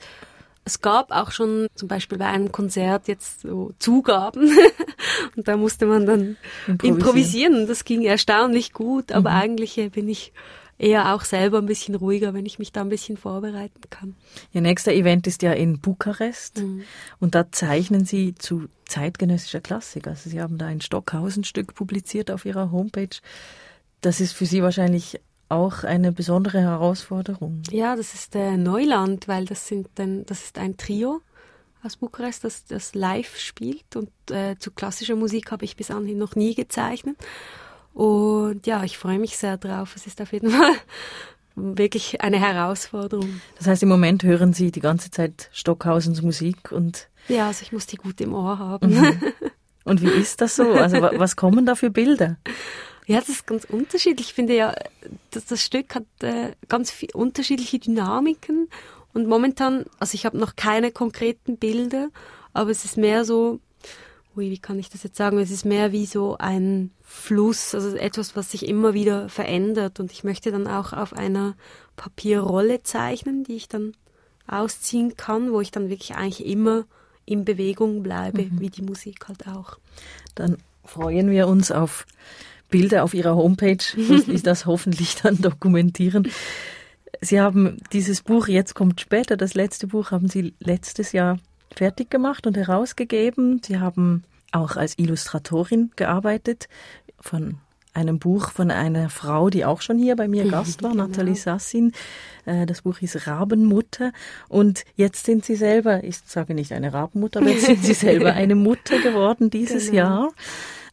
es gab auch schon zum Beispiel bei einem Konzert jetzt so Zugaben und da musste man dann improvisieren. Das ging erstaunlich gut, aber eigentlich bin ich eher auch selber ein bisschen ruhiger, wenn ich mich da ein bisschen vorbereiten kann. Ihr nächster Event ist ja in Bukarest und da zeichnen Sie zu zeitgenössischer Klassik. Also Sie haben da ein Stockhausen-Stück publiziert auf Ihrer Homepage. Das ist für Sie wahrscheinlich auch eine besondere Herausforderung. Ja, das ist Neuland, weil das ist ein Trio aus Bukarest, das live spielt und zu klassischer Musik habe ich bis anhin noch nie gezeichnet. Und ja, ich freue mich sehr drauf. Es ist auf jeden Fall wirklich eine Herausforderung. Das heißt, im Moment hören Sie die ganze Zeit Stockhausens Musik und... Ja, also ich muss die gut im Ohr haben. Und wie ist das so? Also was kommen da für Bilder? Ja, das ist ganz unterschiedlich. Ich finde ja, das Stück hat ganz viele unterschiedliche Dynamiken und momentan, also ich habe noch keine konkreten Bilder, aber es ist mehr so, wie kann ich das jetzt sagen, es ist mehr wie so ein Fluss, also etwas, was sich immer wieder verändert und ich möchte dann auch auf einer Papierrolle zeichnen, die ich dann ausziehen kann, wo ich dann wirklich eigentlich immer in Bewegung bleibe, wie die Musik halt auch. Dann freuen wir uns auf Bilder auf Ihrer Homepage, wo Sie das hoffentlich dann dokumentieren. Sie haben dieses Buch, Jetzt kommt später, das letzte Buch, haben Sie letztes Jahr fertig gemacht und herausgegeben. Sie haben auch als Illustratorin gearbeitet von einem Buch von einer Frau, die auch schon hier bei mir Gast war, Nathalie Sassin. Das Buch hieß Rabenmutter und jetzt sind Sie selber, ich sage nicht eine Rabenmutter, aber jetzt sind Sie selber eine Mutter geworden dieses Jahr.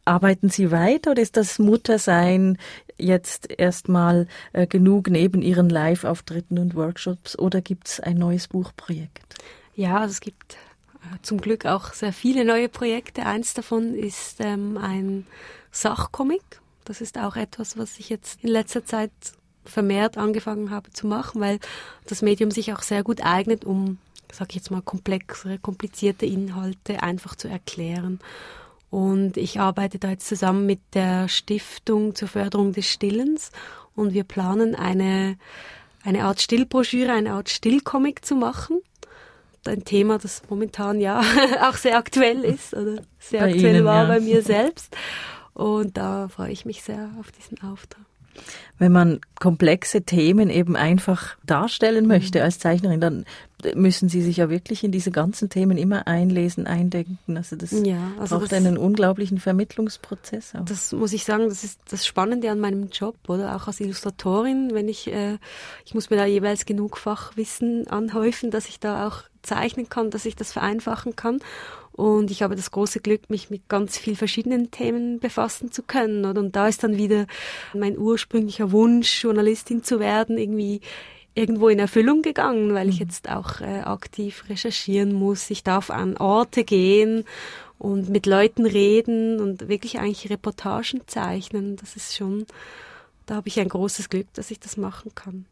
Arbeiten Sie weiter oder ist das Muttersein jetzt erstmal genug neben Ihren Live-Auftritten und Workshops oder gibt es ein neues Buchprojekt? Ja, also es gibt zum Glück auch sehr viele neue Projekte. Eins davon ist ein Sachcomic. Das ist auch etwas, was ich jetzt in letzter Zeit vermehrt angefangen habe zu machen, weil das Medium sich auch sehr gut eignet, um, sag ich jetzt mal, komplexere, komplizierte Inhalte einfach zu erklären. Und ich arbeite da jetzt zusammen mit der Stiftung zur Förderung des Stillens und wir planen eine Art Stillbroschüre, eine Art Stillcomic zu machen. Ein Thema, das momentan ja auch sehr aktuell ist oder sehr bei aktuell Ihnen, war ja. bei mir selbst. Und da freue ich mich sehr auf diesen Auftrag. Wenn man komplexe Themen eben einfach darstellen möchte als Zeichnerin, dann müssen Sie sich ja wirklich in diese ganzen Themen immer einlesen, eindenken. Also das braucht einen unglaublichen Vermittlungsprozess auch. Das muss ich sagen, das ist das Spannende an meinem Job, oder auch als Illustratorin, wenn ich muss mir da jeweils genug Fachwissen anhäufen, dass ich da auch zeichnen kann, dass ich das vereinfachen kann. Und ich habe das große Glück, mich mit ganz vielen verschiedenen Themen befassen zu können. Oder? Und da ist dann wieder mein ursprünglicher Wunsch, Journalistin zu werden, irgendwie irgendwo in Erfüllung gegangen, weil ich jetzt auch aktiv recherchieren muss. Ich darf an Orte gehen und mit Leuten reden und wirklich eigentlich Reportagen zeichnen. Das ist schon, da habe ich ein großes Glück, dass ich das machen kann.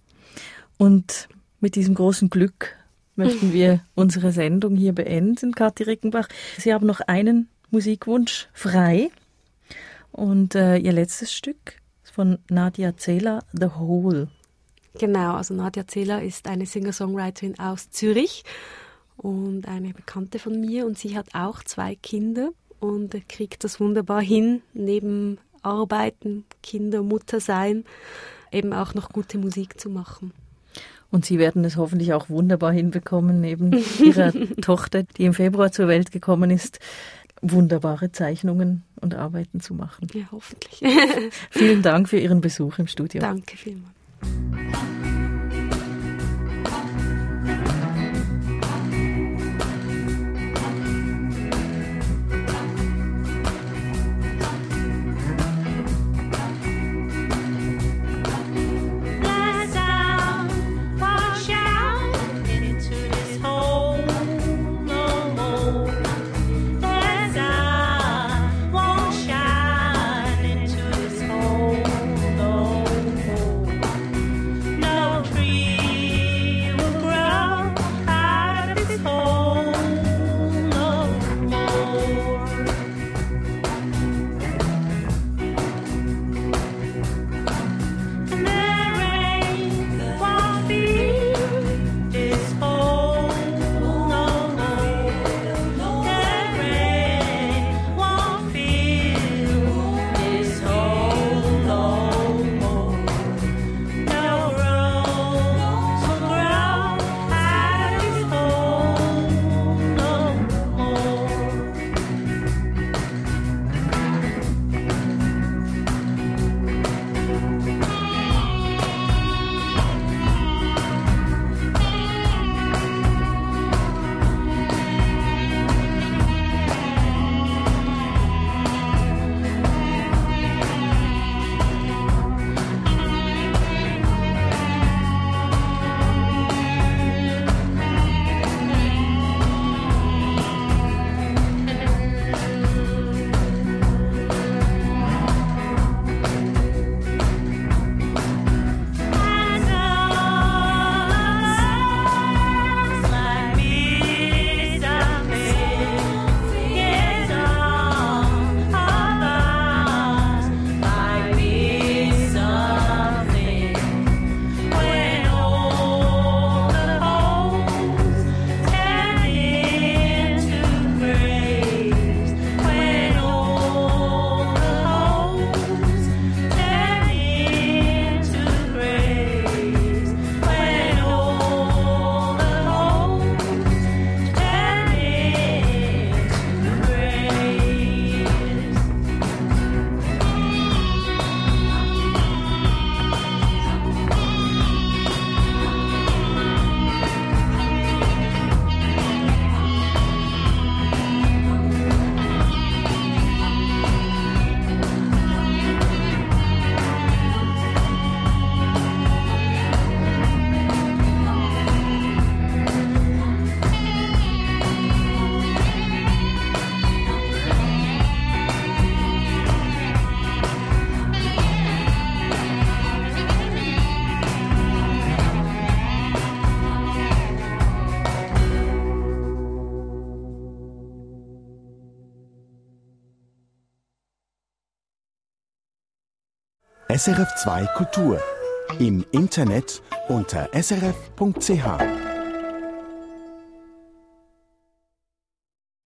Und mit diesem großen Glück möchten wir unsere Sendung hier beenden, Kathi Rickenbach. Sie haben noch einen Musikwunsch frei und Ihr letztes Stück ist von Nadia Zehler, The Hole. Genau, also Nadia Zehler ist eine Singer-Songwriterin aus Zürich und eine Bekannte von mir und sie hat auch 2 Kinder und kriegt das wunderbar hin, neben Arbeiten, Kinder, Mutter sein, eben auch noch gute Musik zu machen. Und Sie werden es hoffentlich auch wunderbar hinbekommen, neben Ihrer Tochter, die im Februar zur Welt gekommen ist, wunderbare Zeichnungen und Arbeiten zu machen. Ja, hoffentlich. Vielen Dank für Ihren Besuch im Studio. Danke vielmals. Shine into this hole, no hole. SRF2 Kultur. Im Internet unter srf.ch.